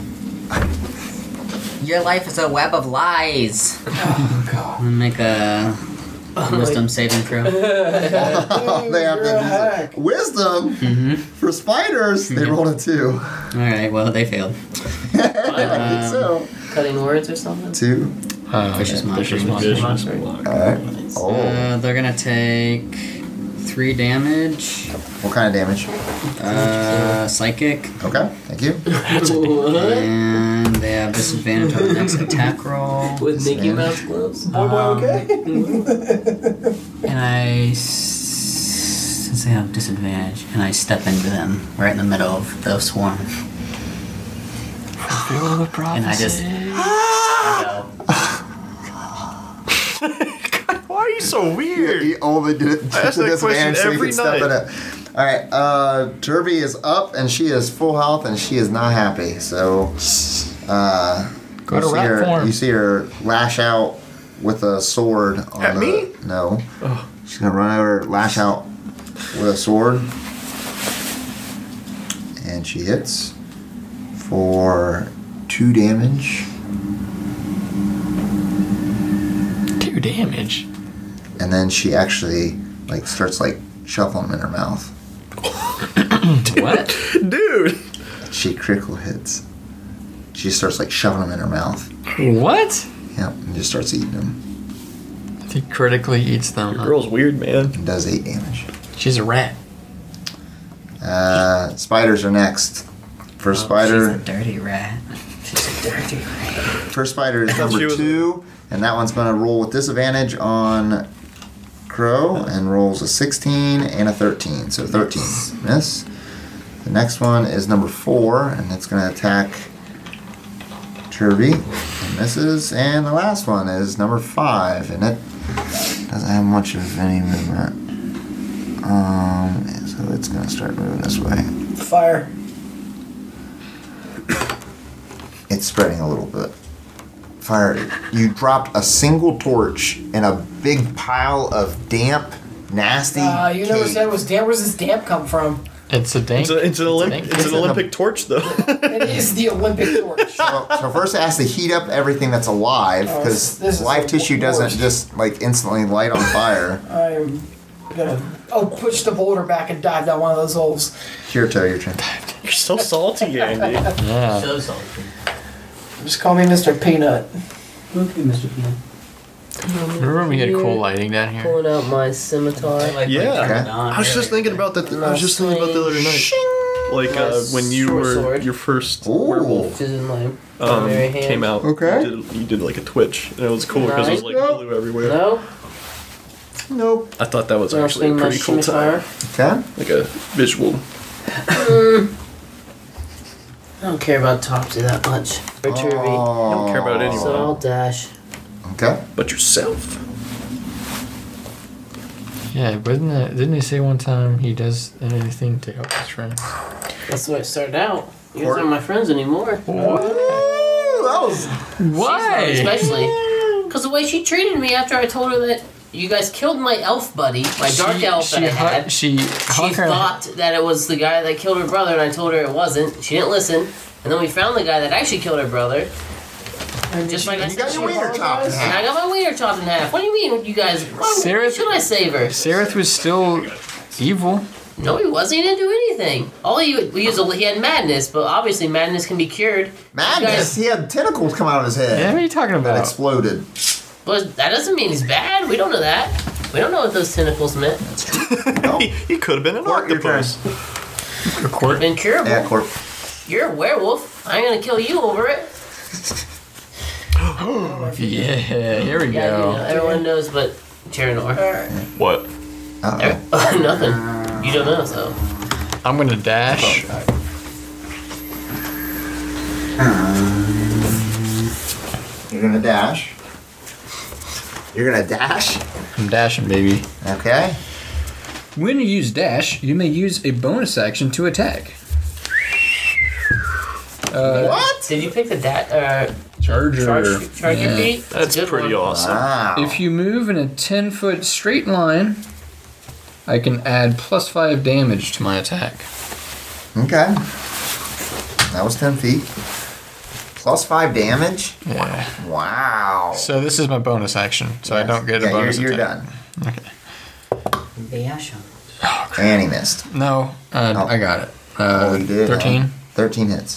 Your life is a web of lies. Oh, God. I'm gonna make a wisdom saving throw. They have You're a to hack. Wisdom for spiders. They rolled a 2. Alright, well, they failed. I think so. Cutting words or something? 2. Vicious monster. Alright. Oh. They're gonna take 3 damage. What kind of damage? Psychic. Okay, thank you. And they have disadvantage on the next attack roll. With Mickey Spanish. Mouse gloves? Boy, okay? And since they have disadvantage, and I step into them right in the middle of the swarm. Fulfill the prophecy. And I just. I Why are you so weird? He only did it I ask to that this man question so he every could step in night. it. Alright, Derby is up and she is full health and she is not happy. So, Go to you see rat her- form. You see her lash out with a sword on At the. me? No. She's gonna run over, lash out with a sword. And she hits for 2 damage. 2 damage. And then she actually starts shuffling them in her mouth. What? Dude. She critical hits. She starts shoving them in her mouth. What? Yep, and just starts eating them. He critically eats them. Your girl's weird, man. And does 8 damage. She's a rat. Spiders are next. First spider. She's a dirty rat. She's a dirty rat. First spider is she number was- 2, and that one's going to roll with disadvantage on Crow and rolls a 16 and a 13. So 13 miss. The next one is number 4, and it's going to attack Turvy and misses. And the last one is number 5, and it doesn't have much of any movement. So it's going to start moving this way. Fire. It's spreading a little bit. Fire. You dropped a single torch in a big pile of damp, nasty. You never cake. said it was damp. Where's this damp come from? It's a dank. It's an Olympic torch, though. It is the Olympic torch. So first it has to heat up everything that's alive Oh, because this is live the tissue doesn't worst. just instantly light on fire. I'm gonna push the boulder back and dive down one of those holes. Kirito, your turn. You're so salty, Andy. Yeah. So salty. Just call me Mr. Peanut. Okay, Mr. Peanut. Remember when we had cool lighting down here? Pulling out my scimitar. Yeah. Okay. I was just thinking about that. I was just thinking about the other night. When you Short were sword. your first Ooh. werewolf Which is in my primary hand. came out. Okay. You did a twitch, and it was cool because it was blue everywhere. No? Nope. I thought that was I'll actually a swing my pretty cool time, scimitar. Okay. like a visual. I don't care about Topsy that much. Or Turvy. Oh. I don't care about anyone. So I'll dash. Okay. But yourself. Yeah, didn't he say one time he does anything to help his friends? That's the way it started out. You guys Court- aren't my friends anymore. Ooh, knows? Why? Especially because the way she treated me after I told her that you guys killed my elf buddy, my dark elf that I had. She thought that it was the guy that killed her brother, and I told her it wasn't. She didn't listen, and then we found the guy that actually killed her brother. And Just like I You said, got she your wiener chopped in and I half. got my wiener chopped in half. What do you mean, you guys? Why should I save her? Sereth was still evil. No, he wasn't. He didn't do anything. All he had madness, but obviously madness can be cured. Madness. He had tentacles come out of his head. Yeah, what are you talking That about? exploded. But that doesn't mean he's bad. We don't know that. We don't know what those tentacles meant. No. He could have been an Court, your octopus. A court? Incurable. Yeah, Corp. You're a werewolf. I ain't gonna kill you over it. Yeah, here we Yeah, go. everyone knows, but Terranor. What? Uh-oh. Nothing. You don't know, so. I'm gonna dash. You're gonna dash. You're gonna dash? I'm dashing, baby. Okay. When you use dash, you may use a bonus action to attack. What? Did you pick the Charger. charger Yeah. feet? That's Good pretty one. awesome. Wow. If you move in a 10-foot straight line, I can add +5 damage to my attack. Okay. That was 10 feet. +5 damage? Yeah. Wow. So this is my bonus action, so I don't get a Yeah, bonus you're attack. done. Biasha. And he missed. No, Oh. I got it. Oh, he did. 13. 13 hits.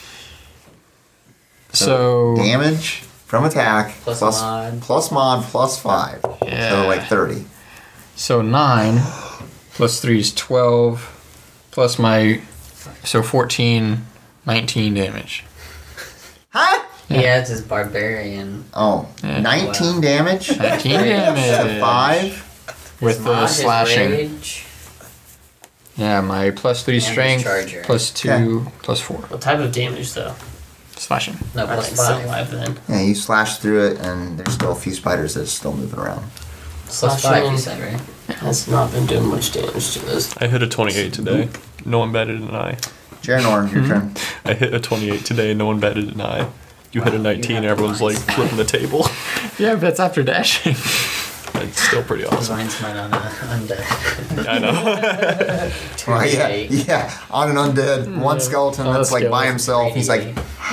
So Damage from attack Plus plus mod. +5. Yeah. So like 30. So 9 plus 3 is 12 plus my 14, 19 damage. Huh? He adds his barbarian. Oh, Yeah. 19 damage? 19 To damage. 5? With the Mod, his slashing. rage. Yeah, my +3 his strength, charger. +2, +4. What type of damage, though? Slashing. No, I plus think still 5. alive then. Yeah, you slash through it, and there's still a few spiders that's still moving around. Plus 5, Slashing you said, right? has not been doing much damage to this. I hit a 28 today. No one batted an eye. Jaranor, your turn. I hit a 28 today. No one batted an eye. You hit a 19. Everyone's like flipping the table. Yeah, but that's after dashing. It's still pretty awesome. Divine Smite on undead. I know. Well, yeah, 28. yeah, on an undead, one skeleton Oh, that's like by skeleton. himself. He's like,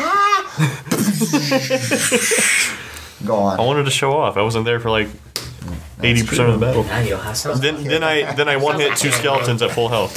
go I on. wanted to show off. I wasn't there for like 80% of the battle. Now you don't have some. Then I one hit 2 skeletons at full health.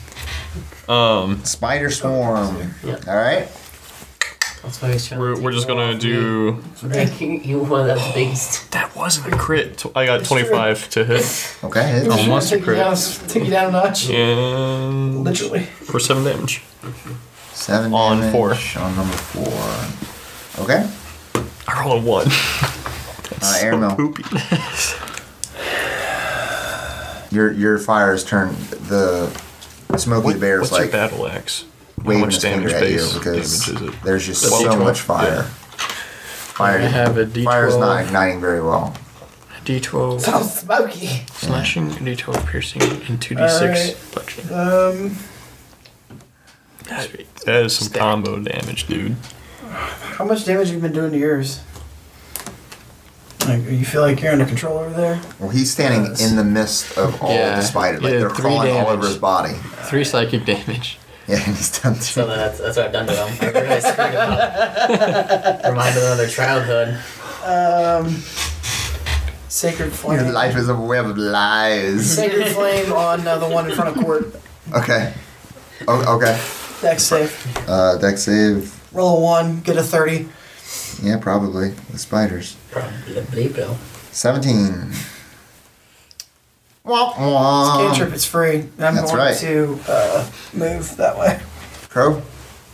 Spider swarm. Yeah. All right. That's why he's trying to We're just gonna do. You one of the biggest. That wasn't a crit. I got 25 to hit Okay. Hit. Almost a Take you down, crit. take you down a notch. and Literally. for 7 damage. 7 On damage 4. On number 4. Okay. I roll a 1. That's Air mill. poopy. Your fires turn the Smokey the Bear's What's like your battle axe? How waving much his finger damage at you base because damage is it? there's just That's so D12. much fire. Fire. I have a D12. Fire is not igniting very well. D12 Sounds smoky. slashing, D12 piercing, and 2d6 bludgeoning. That is some combo damage, dude. How much damage have you been doing to yours? Like, you feel like you're under control over there? Well, he's standing Yes. in the midst of all Yeah. the spiders. Like Yeah, they're 3 crawling all over damage. his body. 3 psychic damage. Yeah, and he's done So 2. that's what I've done to them. I really screwed them up. Reminded them of their childhood. Your Sacred Flame. life is a web of lies. Sacred Flame on the one in front of court. Okay. Oh, okay. Dex save. Dex save. Roll a 1, get a 30. Yeah, probably. The spiders. Probably, bro. 17. Wah, wah. Cantrip, it's free. I'm That's going right. to move that way. Crow.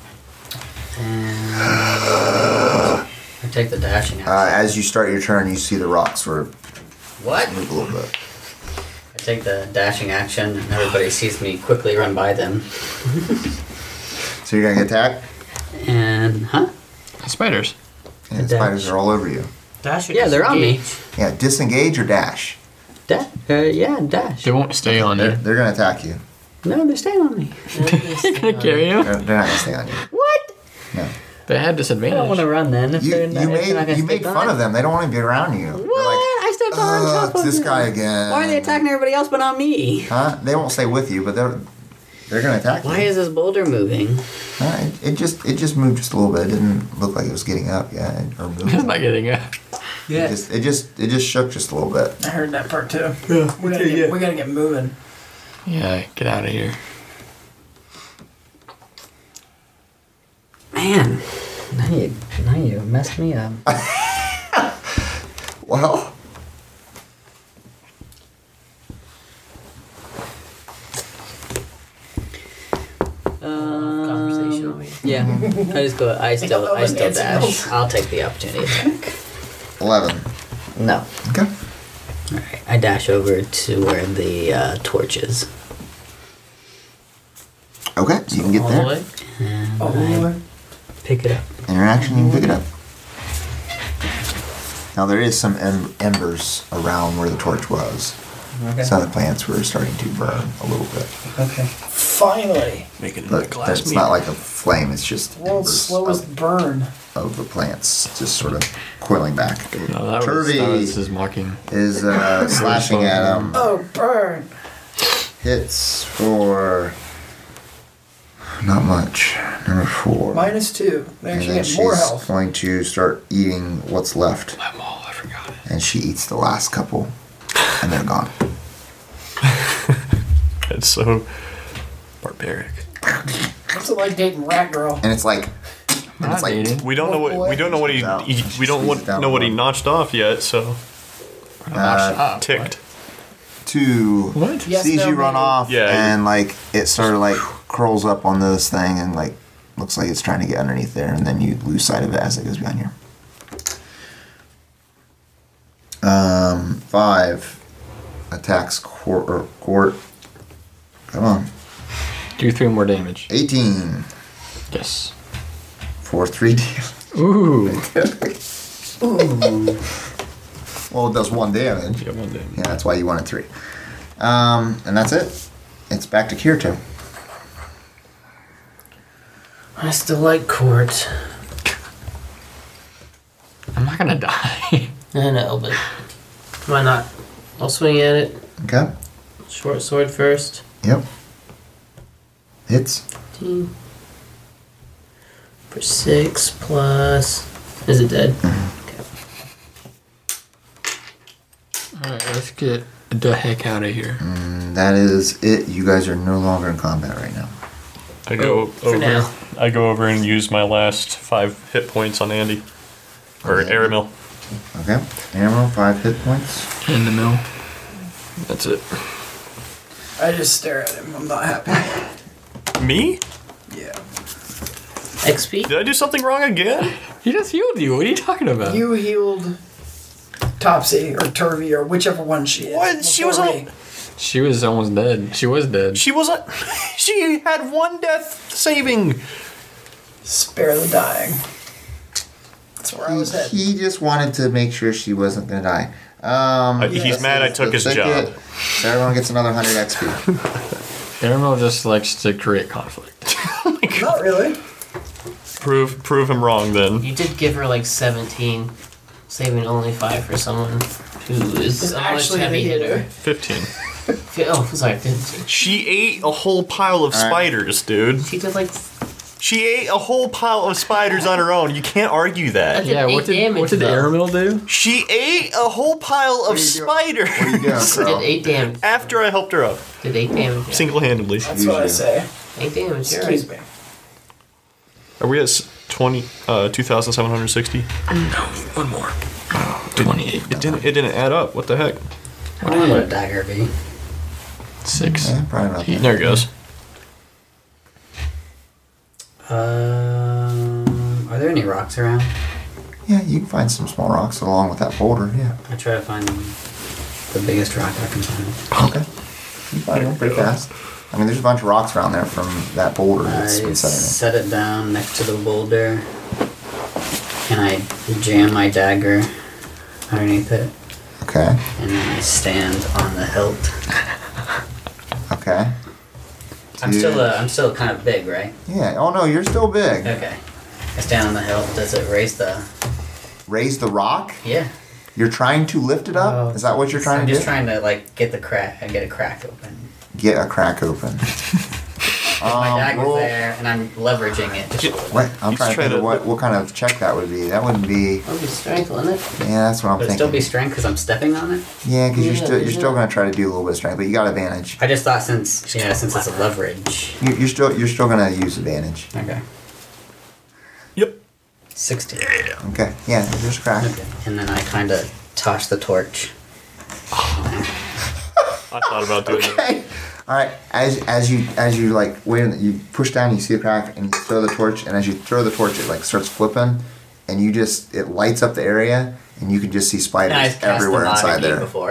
I take the dashing action. As you start your turn, you see the rocks were What? move a little bit. I take the dashing action, and everybody sees me quickly run by them. So you're gonna get attacked? And, huh? Spiders. Yeah, the spiders are all over you. Dash or Yeah, they're on me. disengage? Yeah, disengage or dash. Yeah, dash. They won't stay on They're, you. they're gonna attack you. No, they're staying on me. You're gonna carry you? They're not gonna stay on you. What? No. They had I disadvantage. don't want to run then. If You, they're you not, if they're not made gonna you made stick fun on. of them. They don't want to be around you. What? They're like, I stepped on top it's of this them. guy again. Why are they attacking everybody else but not me? Huh? They won't stay with you, but they're gonna attack Why you. is this boulder moving? It just moved just a little bit. It didn't look like it was getting up yet or It's moving. not getting up. Yeah. It just shook just a little bit. I heard that part too. Yeah. We gotta get moving. Yeah, get out of here. Man, now you messed me up. Well, Conversational meeting. Yeah, I still Nancy dash. knows. I'll take the opportunity attack. 11. No. Okay. Alright, I dash over to where the torch is. Okay, you can get All the there. way. And Oh, I boy. pick it up. Interaction, you can pick it up. Now there is some embers around where the torch was. Okay. Some of the plants were starting to burn a little bit. Okay. Finally. Making it But a glass it's meat. not like a flame, it's just World's embers slowest burn. of the plants just sort of coiling back. No, that Turvy was his mocking. is slashing at him. Oh, burn. Hits for not much. Number 4. -2. They And actually then get more she's health. going to start eating what's left. Oh, I forgot it. And she eats the last couple. And they're gone. It's so barbaric. What's it like dating Rat Girl? And it's like Not dating. We don't know what he we don't know what he notched off yet. So ticked. 2 What? Yes, sees no, you run maybe. off Yeah, and like it sort of like curls up on this thing and like looks like it's trying to get underneath there and then you lose sight of it as it goes behind you. 5 attacks court. Come on. Do 3 more damage. 18 Yes. for 3 damage. Ooh. Well, it does 1 damage. Yeah, 1 damage. Yeah, that's why you wanted 3. And that's it. It's back to Kirito. I still like court. I'm not gonna die. I know, but why not? I'll swing at it. Okay. Short sword first. Yep. Hits. 15. For 6 plus. Is it dead? Okay. Alright, let's get the heck out of here. And that is it. You guys are no longer in combat right now. I go for over. now. I go over and use my last 5 hit points on Andy, or Okay. Aramil. Okay. Ammo, 5 hit points. In the mill. That's it. I just stare at him. I'm not happy. Me? Yeah. XP? Did I do something wrong again? He just healed you. What are you talking about? You healed Topsy or Turvy or whichever one she is. What? She was before all- me. She was almost dead. She was dead. She wasn't. She had 1 death saving. Spare the dying. That's where I was headed. He just wanted to make sure she wasn't going to die. He's mad I took his job. So everyone gets another 100 XP. Aramil just likes to create conflict. Not really. Prove him wrong then. You did give her like 17, saving only 5 for someone who is It's a much actually heavy the hitter. 15. Oh, sorry, 15. She ate a whole pile of Alright. spiders, dude. She did like. She ate a whole pile of spiders on her own. You can't argue that. Did Yeah, 8 what did damage, though. Aramil do? She ate a whole pile of What are you spiders What are you doing, Did Crow? 8 damage. after I helped her up Did 8 damage. Yeah. single-handedly. That's what I Usually. say. 8 damage. You're Excuse right. me. Are we at 2,760? One more. 28. It didn't add up. What the heck? What would a dagger be? 6. Yeah, probably about that. There it goes. Are there any rocks around? Yeah, you can find some small rocks along with that boulder, yeah. I try to find the biggest rock I can find. Okay. You find them pretty fast. I mean, there's a bunch of rocks around there from that boulder that's I been set set it down next to the boulder, and I jam my dagger underneath it, in. Okay. and then I stand on the hilt. Okay. I'm still kind of big, right? Yeah. Oh, no, you're still big. Okay. I stand on the hill. Does it raise the? Raise the rock? Yeah. You're trying to lift it up? Oh, Is that what you're trying I'm to just do? trying to like get a crack open. Get a crack open. My dagger's roll- there, and I'm leveraging it. To What? I'm He's trying to trying think of to- what kind of check that would be. That wouldn't be. That'll be strength, wouldn't it? Yeah, that's what I'm Would it thinking. still be strength because I'm stepping on it? Yeah, because Yeah, you're still gonna try to do a little bit of strength, but you got advantage. I just thought since it's a leverage. You're still gonna use advantage. Okay. Yep. 16. Okay. Yeah, there's a crack. Okay. And then I kind of toss the torch. I thought about doing that. Okay. All right. As you like wait, you push down, you see a crack, and you throw the torch, and as you throw the torch, it like starts flipping, and it lights up the area, and you can just see spiders And I cast everywhere the inside there. before.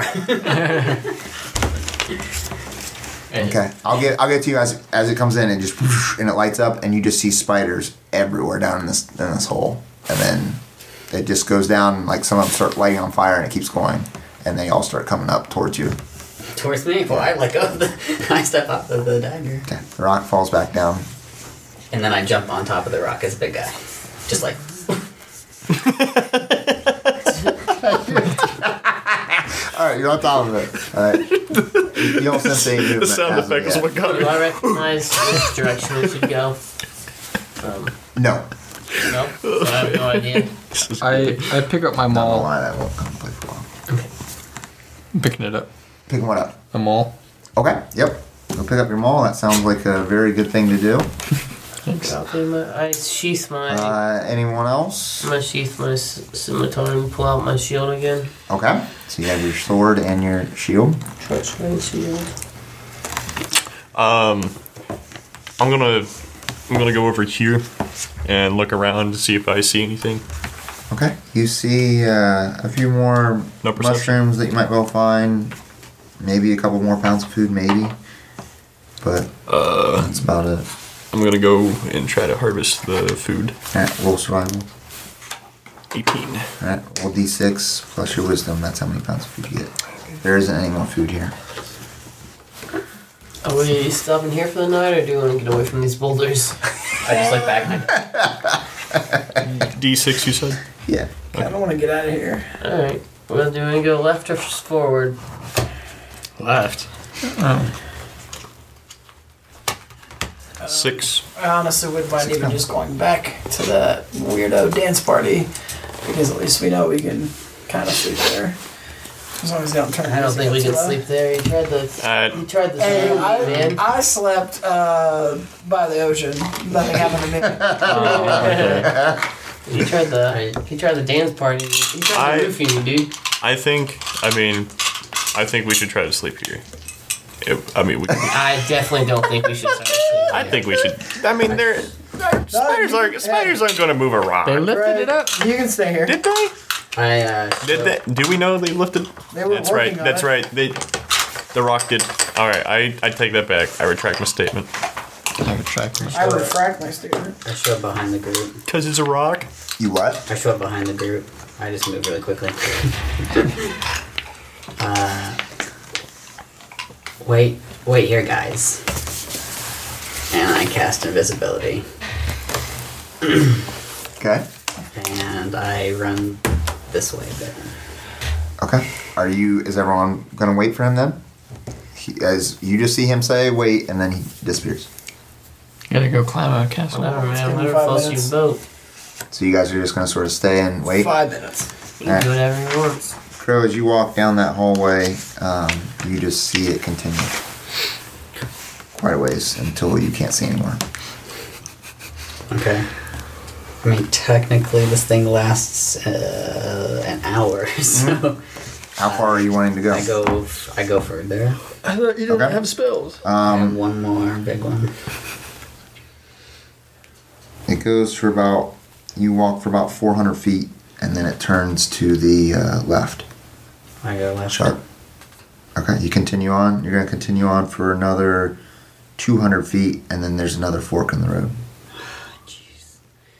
Okay, I'll get to you as it comes in and just and it lights up and you just see spiders everywhere down in this hole, and then it just goes down, like some of them start lighting on fire and it keeps going, and they all start coming up towards you. Towards me? Well, I let go of I step off of the dagger. Okay, the rock falls back down. And then I jump on top of the rock as a big guy. Just like. All right, you're on top of it. All right, you don't sense any movement. The sound as of effect is yet. what got Do me. I recognize which direction we should go? No, No? So I have no idea. I pick up my not gonna maul. lie, that won't come play for long. I'm picking it up. Picking what up? A maul. Okay, yep. Go pick up your maul. That sounds like a very good thing to do. I sheath my Anyone else? my scimitar and pull out my shield again. Okay, so you have your sword and your shield. Short shield. I'm gonna go over here and look around to see if I see anything. Okay, you see a few more No perception. mushrooms that you might be able to find. Maybe a couple more pounds of food, maybe. But that's about it. I'm gonna go and try to harvest the food. Alright, roll survival. 18. Alright, roll d6 plus your wisdom. That's how many pounds of food you get. There isn't any more food here. Are we stopping here for the night, or do you want to get away from these boulders? I just look back and D6, you said? Yeah. I don't want to get out of here. Alright. Well, do you want to go left or forward? Left. 6. I honestly wouldn't mind even just going back to that weirdo dance party, because at least we know we can kind of sleep there. As long as they don't turn. I don't think we can into a- sleep there. You tried the Hey, man. I slept by the ocean. Nothing happened to me. You tried the dance party. You tried the roofing, dude. I think we should try to sleep here. We can, I definitely don't think we should start sleeping. I think we should. I mean, spiders aren't going to move a rock. They lifted Right. it up. You can stay here. Did they? Did they? Do we know they lifted? They were That's right. working on That's it. right. The rock did. All right. I take that back. I retract my statement. I retract my I refract my statement. I show up behind the group. Because it's a rock. You what? I show up behind the group. I just move really quickly. Wait here, guys. And I cast invisibility. Okay. And I run this way there. Okay. Is everyone gonna wait for him then? As you just see him say wait, and then he disappears. Gotta go climb a castle. Whatever, It's man. gonna be Whatever 5 floats minutes. your boat. So you guys are just gonna sort of stay and wait. 5 minutes. You can do whatever you want. Crow, as you walk down that hallway, you just see it continue quite a ways until you can't see anymore. Okay. I mean, technically, this thing lasts an hour, so How far are you wanting to go? I go further. I thought you didn't Okay. have spells. I have one more big one. It goes for you walk for about 400 feet, and then it turns to the left. I go left. Sharp. Okay, you continue on. You're going to continue on for another 200 feet, and then there's another fork in the road. Jeez.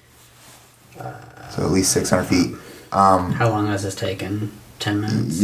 So at least 600 feet. How long has this taken? 10 minutes?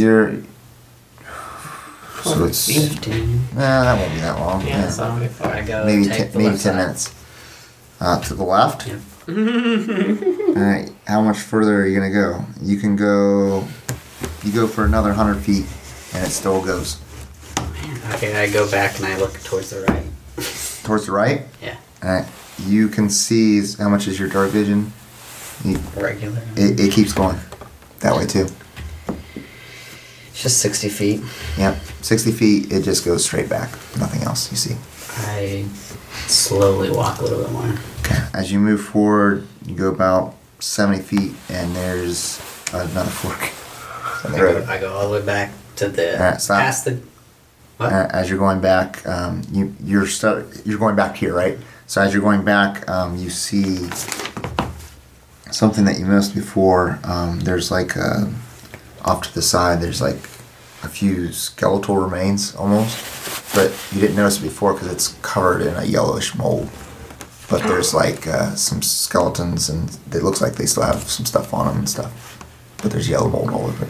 So it's... 15? Nah, that won't be that long. Yeah, Yeah. it's not very far. I go Maybe take the maybe left 10 side. minutes. To the left? Yep. Alright, how much further are you gonna go? You can go. You go for another 100 feet, and it still goes. Okay, I go back and I look towards the right. Towards the right? Yeah. Alright, you can see. How much is your dark vision? Regular. It keeps going. That way, too. It's just 60 feet. Yep, 60 feet, it just goes straight back. Nothing else you see. I slowly walk a little bit more. Okay. As you move forward, you go about 70 feet, and there's another fork. I go all the way back to the Alright, stop. past the what? As you're going back, you're going back here, right? So as you're going back, you see something that you missed before. There's like off to the side. There's like a few skeletal remains almost, but you didn't notice it before because it's covered in a yellowish mold. But there's like some skeletons, and it looks like they still have some stuff on them and stuff. But there's yellow mold all over it.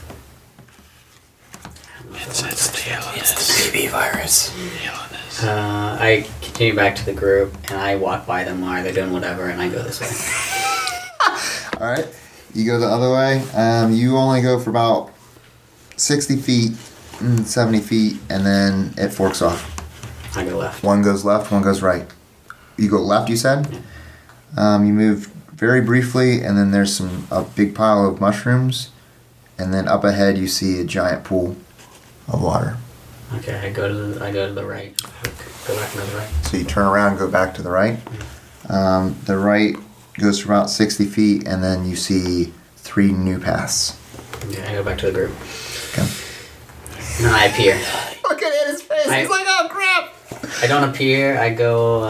It's the yellowness. It's the baby virus. Yellowness. I continue back to the group and I walk by them while they're doing whatever and I go this way. All right, you go the other way. You only go for about 60 feet, 70 feet, and then it forks off. I go left. One goes left, one goes right. You go left, you said? You move very briefly, and then there's a big pile of mushrooms, and then up ahead you see a giant pool of water. Okay, I go to the right. Go back to the right. So you turn around and go back to the right. The right goes for about 60 feet, and then you see 3 new paths. Okay, I go back to the group. Okay. And then I appear. Look at his face. He's like, oh crap. I don't appear. I go.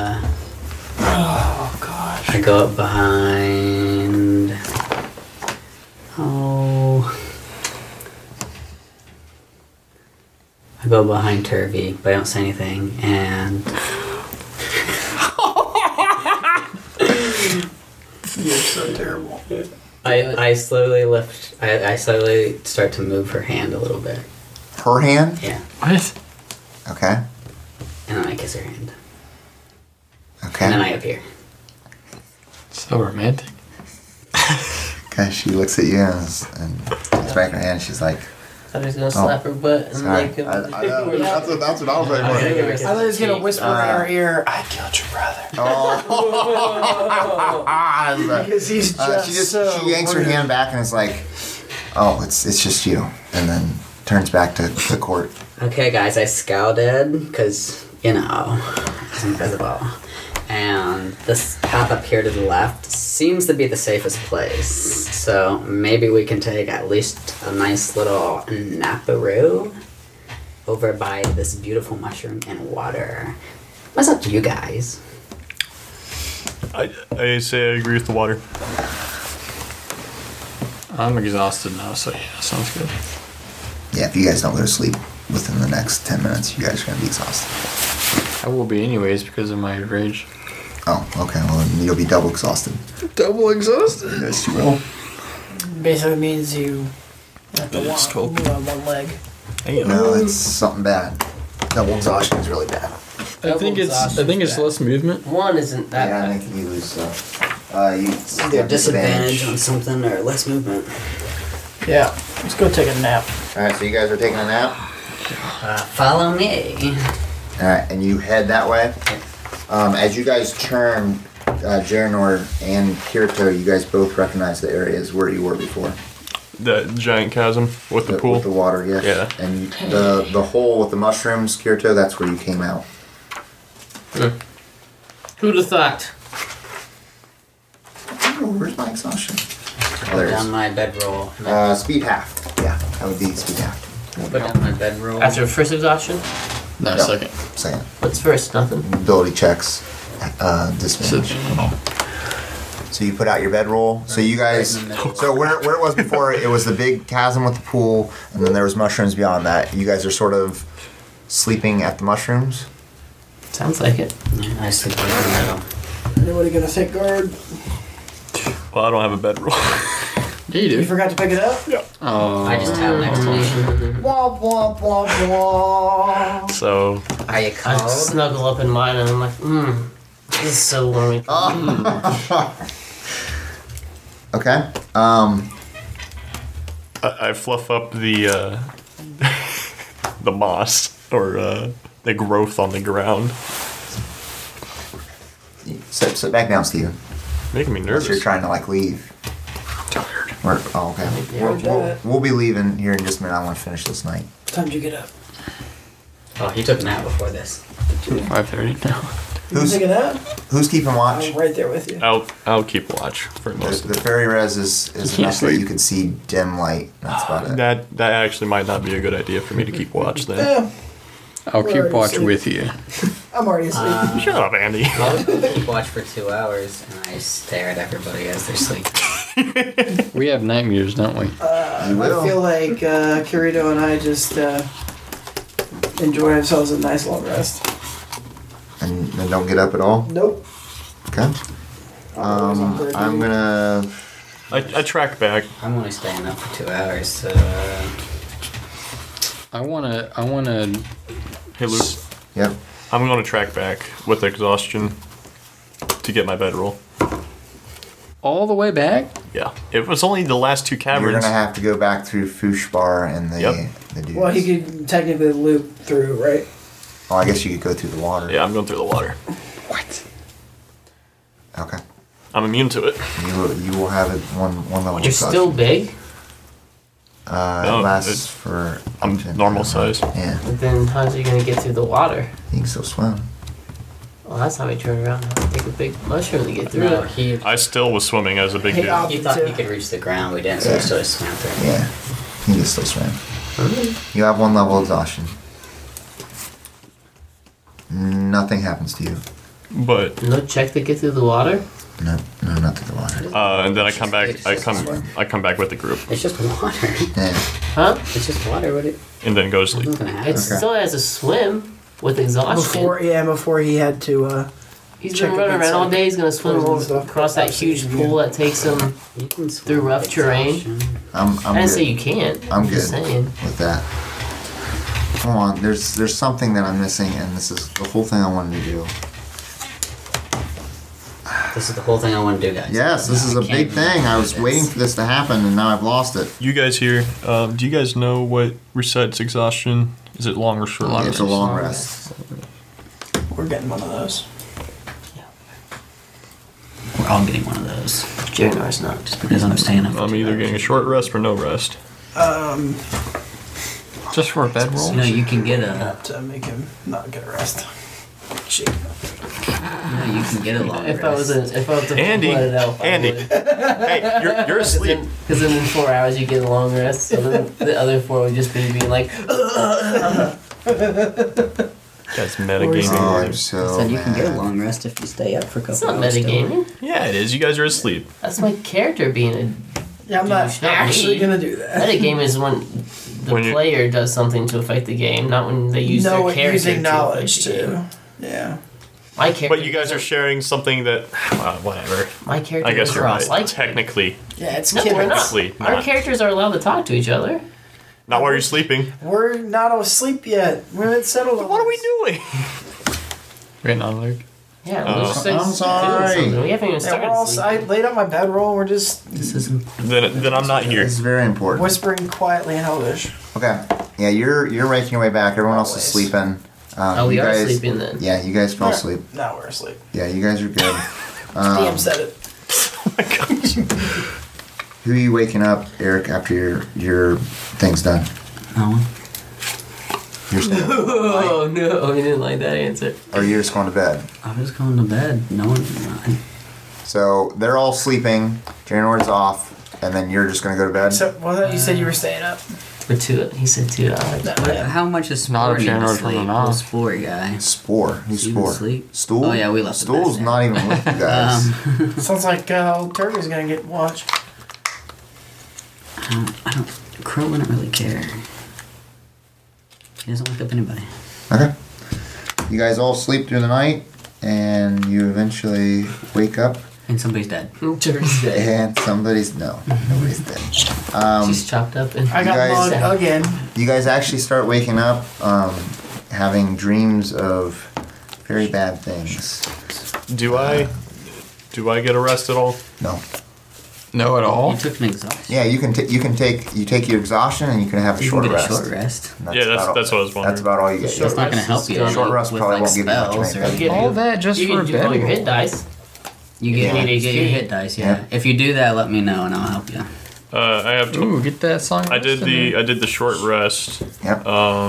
Oh gosh. I go up behind. Oh. I go behind Turvey, but I don't say anything, and You're so terrible. I slowly lift. I slowly start to move her hand a little bit. Her hand? Yeah, What? Okay. and then I kiss her hand, Okay. and then I appear. So romantic. Okay, she looks at you and takes back her hand. She's like, I was gonna slap her butt and sorry. make him. That's what I was waiting I thought he was gonna whisper in our ear, I killed your brother. Oh. Because he's just she yanks her hand back and is like, oh, it's just you. And then turns back to the court. Okay, guys, I scouted because it's invisible, and this path up here to the left seems to be the safest place. So maybe we can take at least a nice little naparoo over by this beautiful mushroom and water. What's up to you guys? I say I agree with the water. I'm exhausted now, so yeah, sounds good. Yeah, if you guys don't go to sleep within the next 10 minutes, you guys are going to be exhausted. I will be anyways because of my rage. Oh, okay. Well, then you'll be double exhausted. Double exhausted? Yes, you will. basically means you have to It's walk move on one leg. No, it's something bad. Double exhaustion is really bad. I think it's less movement. One isn't that Yeah, I bad. think you lose stuff. You Either have disadvantage on something or less movement. Yeah, let's go take a nap. Alright, so you guys are taking a nap? Follow me. Alright, and you head that way? As you guys turn, Geranor and Kirito, you guys both recognize the areas where you were before. That giant chasm with the pool. With the water, yes. Yeah. And the hole with the mushrooms, Kirito, that's where you came out. Who'd have thought? Oh, where's my exhaustion? Oh, Put there it down is. my bedroll. And I Speed half. Yeah, that would be speed half. put down my bedroll. After first exhaustion? No, No. second. Second. What's first? Nothing. Ability checks, disadvantage. So you put out your bedroll. So you guys, Right in the middle. so where it was before, it was the big chasm with the pool, and then there was mushrooms beyond that. You guys are sort of sleeping at the mushrooms. Sounds like it. Yeah, I sleep right in the middle. Anybody gonna take guard? Well, I don't have a bedroll. Yeah, you You do. forgot to pick it up? Oh. I just have next to me. Blah, blah, blah, blah. So Are you I cold? snuggle up in mine and I'm like, This is so long. Okay. I fluff up the the moss or the growth on the ground, Sit back down, Steven. making me Unless nervous. you're trying to like leave. Oh, okay. We'll be leaving here in just a minute. I want to finish this night. Time to get up. Oh, he took a nap before this. 5:30 now. Who's Taking that? who's keeping watch? I'm right there with you. I'll keep watch for most of The it. fairy res is can't enough that sleep. you can see dim light. That's about it. That actually might not be a good idea for me to keep watch then. Yeah, I'll We're keep already watch asleep. with you. I'm already asleep. Shut up, Andy. I was going to keep watch for 2 hours, and I stare at everybody as they're sleeping. We have night meters, don't we? You will. I feel like Kirito and I just enjoy ourselves a nice long rest. And then don't get up at all. Nope. Okay. I'm gonna. I track back. I'm only staying up for 2 hours, so... I wanna Hey, Luke. Yep. I'm going to track back with exhaustion to get my bedroll. all the way back. Yeah, it was only the last two You're caverns. gonna have to go back through Fushbar and the Yep. the dudes. Well, he could technically loop through, right? Oh, I guess you could go through the water. Yeah, I'm going through the water. What? Okay. I'm immune to it. You will have it one level. You're still big, No, it lasts it's- for. I'm up to- normal size. Yeah, but then how's he gonna get through the water? you can still swim. Well, that's how we turn around. Have to take a big mushroom to get through No, it. he I still was swimming as a big Hey, dude. I'll- he thought he could reach the ground. We didn't, so he still swam through. Yeah, you can still swim. You have one level exhaustion. Nothing happens to you. But No check to get through the water. No, not through the water. and then I come back. It's I just come. swim. I come back with the group, It's just water. Yeah. Huh? It's just water. What it? and then go to sleep. Nothing gonna happen. It still has a swim with exhaustion. Before he had to. He's check been running against, around all like, day. He's gonna swim poison over, stuff. across that huge pool that takes him. You can swim Through rough with terrain. exhaustion. I'm I didn't good say you can't. I'm just good. saying. with that. Come on, there's something that I'm missing, and this is the whole thing I wanted to do. This is the whole thing I want to do, guys. Yes, this No, is I a can't big thing. I do was this. waiting for this to happen, and now I've lost it. You guys here? Do you guys know what resets exhaustion? Is it long or short? Long It's a long rest. We're getting one of those. We're all getting one of those. Jerry Norris not. Just because I'm staying up. for I'm 2 either hours. getting a short rest or no rest. Just for a bedroll. You know, you can get a. Not to make him not get a rest. Shit. You know, you can get a long If I was rest. a Andy, blooded elf, Andy. Hey, you're asleep. Because then in 4 hours you get a long rest. So then the other 4 would just be being like, That's metagaming. Oh, I'm so So you can get a mad. long rest if you stay up for a couple it's not hours. still. metagaming. Yeah, it is. You guys are asleep. That's my character being a Yeah, I'm not Douche, not actually me. gonna do that. metagame is when the When you- player does something to affect the game, not when they use No, their character using to knowledge affect the game. too. Yeah. My character. But you guys are sharing something that, whatever. My character. I guess you're doesn't right. like Technically, Yeah, it's No, we're kidding. not. Technically Our not. characters are allowed to talk to each other. not while you're sleeping. We're not asleep yet. We're not settled. What are we doing? Waiting on Luke. Yeah, Oh. we're just I'm doing sorry. something. We haven't even Yeah, started. we're all. I sleeping. laid on my bedroll. We're just This isn't. Then I'm not here. This is very important. whispering quietly in Elvish. Okay. Yeah, you're making your way back. Everyone else is Always. sleeping. Oh, we you are guys, sleeping then. Yeah, you guys fell asleep. Now we're asleep. Yeah, you guys are good. DM said it. Oh my gosh. Who are you waking up, Eric, after your thing's done? No one. You're still, Oh no, he didn't like that answer. or you're just going to bed. I was going to bed. No one. So they're all sleeping. Janord's off, and then you're just going to go to bed. So, well, I thought you said you were staying up. For 2, he said 2 hours. How much is Not Spore a need to general from sleep? the mouth. The Spore guy. Spore. Who's You can Spore? sleep. Stool. Oh, yeah, we left the Stool's bed not even with you guys. Sounds like old Turkey's gonna get watched. I don't. Crow wouldn't really care. He doesn't wake up anybody. Okay. You guys all sleep through the night, and you eventually wake up, And somebody's dead. Turkey's dead. and nobody's dead. She's chopped up and I got guys- mugged again. You guys actually start waking up, having dreams of very bad things. Do I get a rest at all? No. No at all. You took an exhaustion. Yeah, you can take your exhaustion and you can have a You short can get rest. a short rest. And Yeah, about all- that's what I was wondering. That's about all you get. Short That's not going to rest help is you. good. Short rest with, probably like, won't give you much spells of or anything. All that just You for can do all your hit bed. dice. You Yeah. need to get your hit dice, yeah. Yeah. If you do that, let me know and I'll help you. I have. Ooh, get that song. I did the short rest. Yep.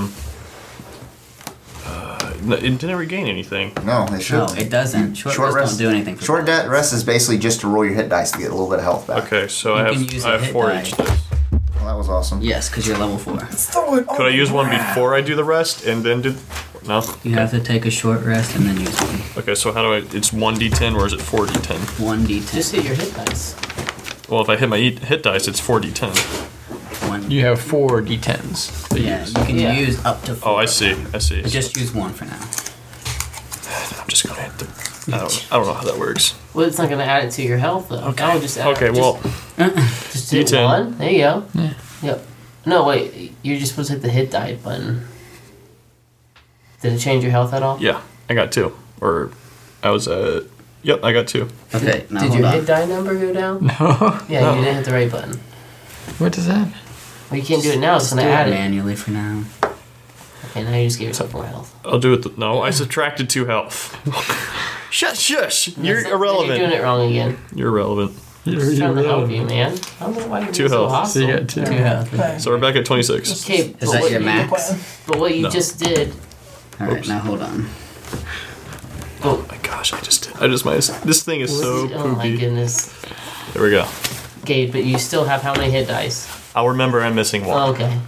It didn't regain anything. No, they should. No, it doesn't. Short rest don't do anything for Short that. rest is basically just to roll your hit dice to get a little bit of health back. Okay, so You I can use a have hit 4 die. each dice. Well, that was awesome. Yes, because you're level 4. Could I use one before I do the rest and then do? No. You have to take a short rest and then use one. Okay, so how do I? It's 1d10 or is it 4d10? 1d10. Just hit your hit dice. Well, if I hit my hit dice, it's 4d10. One. You have 4 d10s. to Yeah, use. you can Yeah. use up to 4. Oh, I see. But just use one for now. I'm just gonna hit the. I don't know how that works. Well, it's not going to add it to your health, though. Okay. That would just add Okay. Well, just hit D10. one. There you go. Yeah. Yep. No, wait. You're just supposed to hit the hit die button. Did it change your health at all? yeah, I got 2. Or I was Yep, I got 2. Okay, now Did hold your on. hit die number go down? No. Yeah, No. you didn't hit the right button. What does that? Well, you can't do it now. It's Just going do to it add it. manually for now. Okay, now you just give yourself more health. I'll do it. No, I subtracted 2 health. Shush! You're That's not- You're irrelevant. doing it wrong again. You're irrelevant. Just trying to help you, man. I don't know why you're 2 being so health. hostile. So you got 2. Two health. So we're back at 26. Okay, Is that your max? But what you No. just did. Alright, now hold on. Oh, Oh my gosh! I just this thing is so oh my poopy. goodness. There we go. Okay, but you still have how many hit dice? I'll remember I'm missing 1. Oh, okay.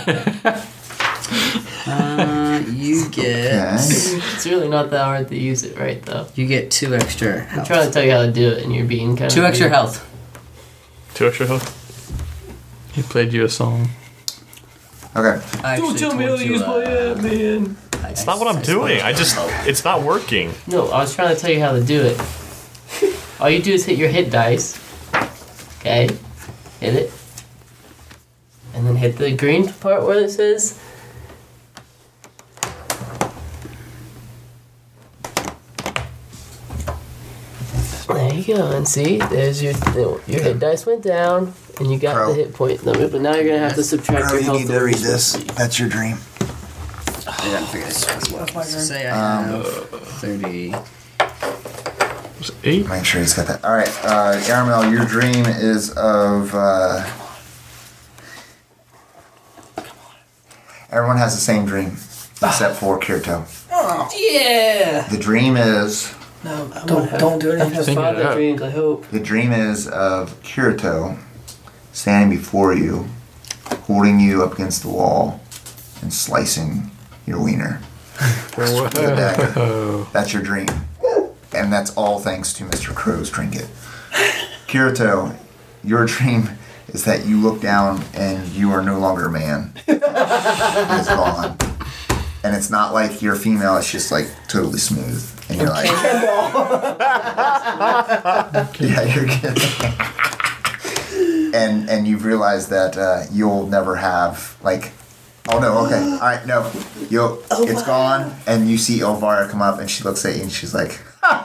You get Okay. It's really not that hard to use it right, though. 2 extra I'm health. trying to tell you how to do it, and you're being kind of 2 extra weird. health. 2 extra health. He played you a song. Okay. I actually told you, man. It's not what I'm doing. It's not working. No, I was trying to tell you how to do it. All you do is hit your hit dice. Okay? Hit it. And then hit the green part where it says. There you go, and see, there's your hit dice went down, and you got Crow. the hit point number, but now you're gonna have to subtract your health. to read this. That's your dream. I gotta figure this out. Say I have 30. Was it 8? Make sure he's got that. All right, Yaramel, your dream is of. Everyone has the same dream, except for Kirito. Yeah! The dream is. No, don't do I anything. have Think of father that. dreams, I hope. The dream is of Kirito standing before you, holding you up against the wall, and slicing your wiener with a dagger. Oh. That's your dream. And that's all thanks to Mr. Crow's trinket. Kirito, your dream is that you look down and you are no longer a man. It's gone. And it's not like you're female, it's just like totally smooth. And you're like, yeah, you're kidding. and you've realized that you'll never have like, oh no, okay, all right, no, it's gone. And you see Elvira come up, and she looks at you, and she's like,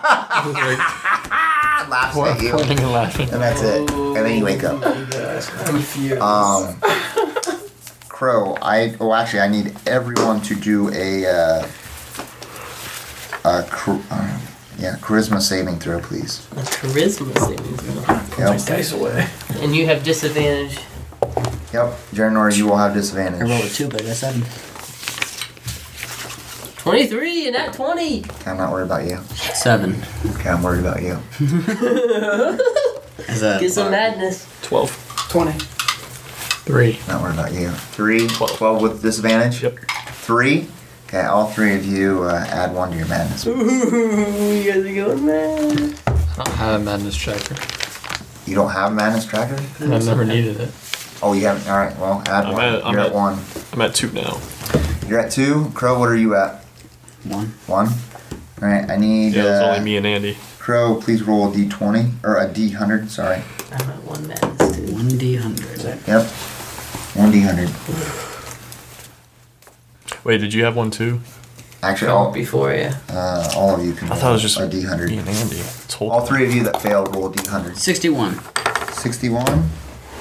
laughs at you, Pointing and laughing. and that's it. And then you wake up. I'm furious. Crow, I need everyone to do a charisma saving throw, please. A charisma saving throw. Yep. Dice away. And you have disadvantage. Yep. Jaranor, you will have I disadvantage. rolled a 2, but I got 7. 23 and that 20. I'm not worried about you. 7. Okay, I'm worried about you. Is that Get some madness. 12. 20. 3. Not worried about you. 3, 12 with disadvantage? Yep. 3. Okay, all 3 of you add 1 to your madness. Ooh, you guys are going mad. I don't have a madness tracker. You don't have a madness tracker? I've never needed it. Oh, you haven't? Alright, well, add 1. You're at 1. I'm at 2 now. You're at 2. Crow, what are you at? 1? 1? Alright, I need... Yeah, it's only me and Andy. Crow, please roll a d20. Or a d100, sorry. I'm at 1 madness too. 1d100. Yep. 1d100. Wait, did you have 1 too? Actually, come before you. all of you can I thought it was just a D100. me and Andy. It's whole All three of you that failed roll a D100. 61. 61.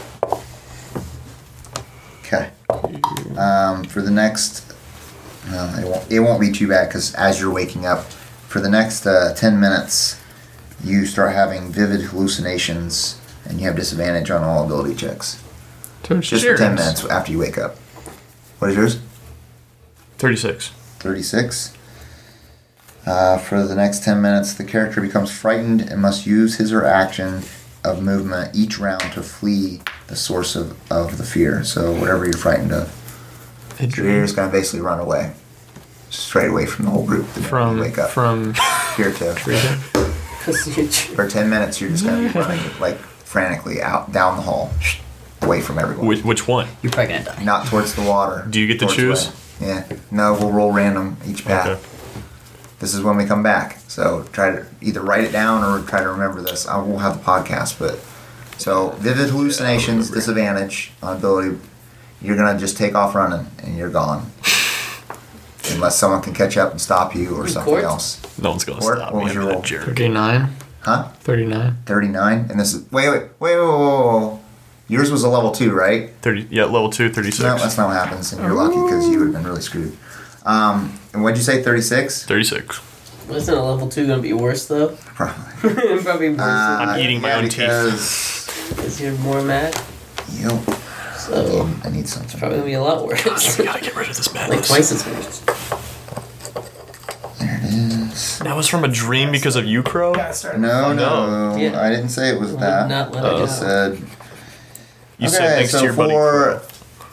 Okay. For the next, no, it won't be too bad because as you're waking up, for the next 10 minutes, you start having vivid hallucinations and you have disadvantage on all ability checks. Just for 10 minutes after you wake up. What is yours? 36. 36. For the next 10 minutes, the character becomes frightened and must use his or action of movement each round to flee the source of the fear. So whatever you're frightened of. So you're just going to basically run away. Straight away from the whole group the minute you wake up. From Here to. For 10 minutes, you're just going to be running like frantically out down the hall. Away from everyone. Which one? You're probably gonna die. Not towards the water. Do you get to towards choose? way. Yeah. No, we'll roll random each path. Okay. This is when we come back. So try to either write it down or try to remember this. I will have the podcast, but so vivid hallucinations, disadvantage on ability. You're gonna just take off running and you're gone. Unless someone can catch up and stop you or something Court? else. No one's gonna Or- stop what me. was your I'm that roll? jerk. 39. Huh? 39. 39? And this is wait. Yours was a level 2, right? 30. Yeah, level 2, 36. No, that's not what happens, and you're lucky because you would have been really screwed. And what'd you say, 36? 36. Wasn't a level 2 gonna be worse though? Probably. Probably worse I'm eating my own teeth. because you're more mad. Yep. So I need something. probably gonna be a lot worse. We gotta get rid of this like madness. twice as worse. There it is. That was from a dream because of you, Crow? Gotta start No, No. Yeah. I didn't say it was Would that. not let I it just go. said. You said Okay, next so to your buddy. for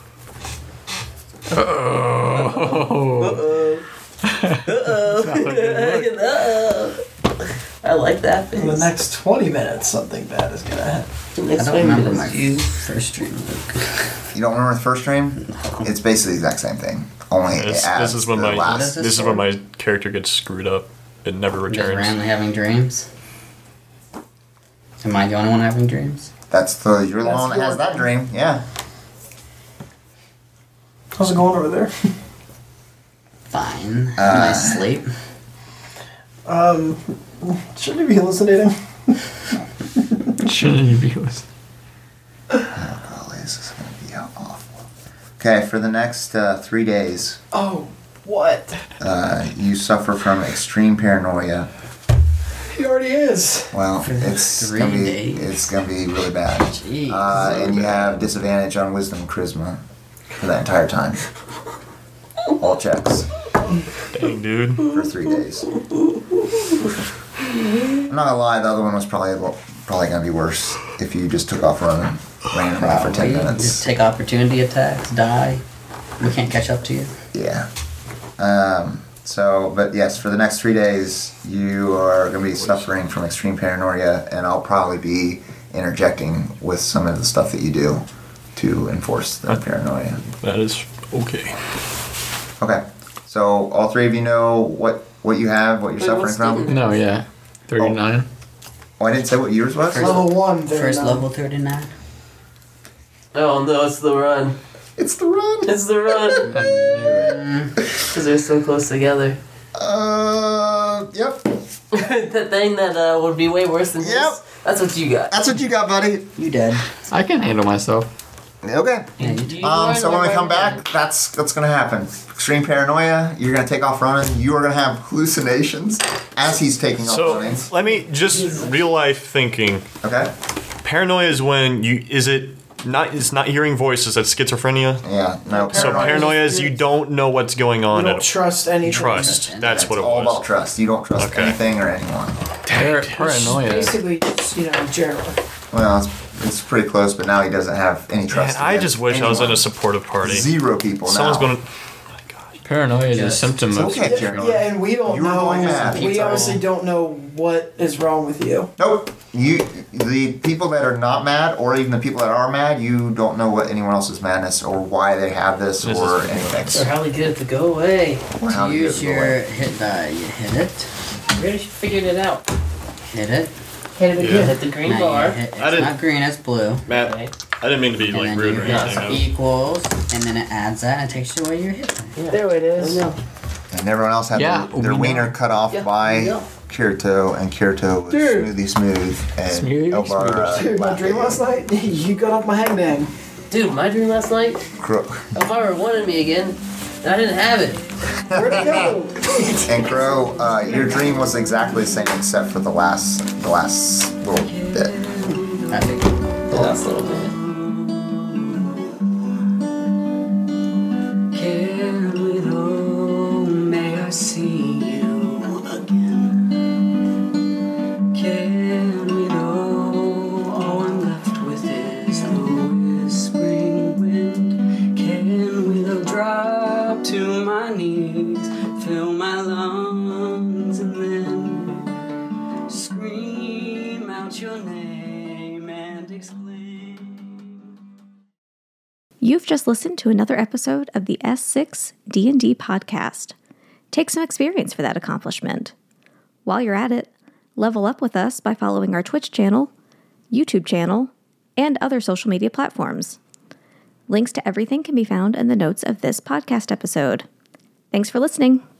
I like that face. In the next 20 minutes, something bad is gonna happen. I Next don't 20 remember minutes, my you first dream, Luke. you don't remember the first stream? It's basically the exact same thing. Only it This adds is when the my last. this this is for? when my character gets screwed up. It never Just returns. randomly having dreams. Am I the only one having dreams? You're the That's one that has your that dream. Yeah. How's it going over there? Fine. Nice sleep. Shouldn't you be hallucinating? Shouldn't you be listening? Golly, this is gonna be awful. Okay, for the next 3 days, Oh, what? you suffer from extreme paranoia. He already is. Well, it's 3 gonna be days. it's gonna be really bad. Jeez. And you have disadvantage on wisdom and charisma for that entire time. All checks Dang, dude. for 3 days. I'm not gonna lie, the other one was probably gonna be worse if you just took off running randomly for 10 Probably. Just minutes. take opportunity attacks, die. We can't catch up to you. Yeah. But yes, for the next 3 days, you are going to be suffering from extreme paranoia, and I'll probably be interjecting with some of the stuff that you do to enforce the paranoia. That is okay. Okay. So all three of you know what you have, what you're Wait, suffering what's from? the- No, yeah. 39. Oh, I didn't say what yours was? Level 1. There First now. level 39. Oh no, it's the run. It's the run. It's the run. I knew it. Because they're so close together. Yep. That thing that would be way worse than Yep. this. That's what you got. That's what you got, buddy. You dead. I can handle myself. Okay. Yeah, you You So when we learn come right back, that's gonna happen. Extreme paranoia. You're gonna take off running. You are gonna have hallucinations as he's taking off So running. let me just real life thinking. Okay. Paranoia is when it's not hearing voices. That's schizophrenia. Yeah. No. So paranoia is you don't know what's going You on. don't at trust anything. trust. That's It's what it all about was. trust. You don't trust Okay. anything or anyone. Paranoia. Basically, just, general. Well, it's pretty close, but now he doesn't have any Man, trust. I against just wish I was in anyone. a supportive party. 0 people Someone's now. gonna. Oh my God. Paranoia is a Yes. symptom It's of. okay, Jeremy. Yeah, and we don't You were know. going mad. We obviously don't know what is wrong with you. Nope. The people that are not mad, or even the people that are mad, you don't know what anyone else's madness or why they have this This or is- anything. Or how they get it to go away. Or how To you use get it your away. hit die, you hit it, We already figured it out. hit it. Hit it Yeah. again. Hit the green Now bar. you hit, I it's didn't- not green, it's blue. Matt, Okay. I didn't mean to be And like then rude you or hit anything. equals, and then it adds that and it takes you away your hit die. Yeah. There it is. I know. And everyone else had Yeah, their we wiener know. cut off Yeah, by we know. Kirito, and Kirito was Dude. smoothie smooth, and Smoothie Elvira. Dude, my dream last night, you got off my hangman. Dude, my dream last night, Elvira wanted me again, and I didn't have it. Where'd it go? And Crow, your dream was exactly the same except for the last little bit. I think the last little bit. May I see you again? Can we know all I'm left with is the whispering wind? Can we drop to my knees, fill my lungs, and then scream out your name and exclaim? You've just listened to another episode of the S6 D&D podcast. Take some experience for that accomplishment. While you're at it, level up with us by following our Twitch channel, YouTube channel, and other social media platforms. Links to everything can be found in the notes of this podcast episode. Thanks for listening.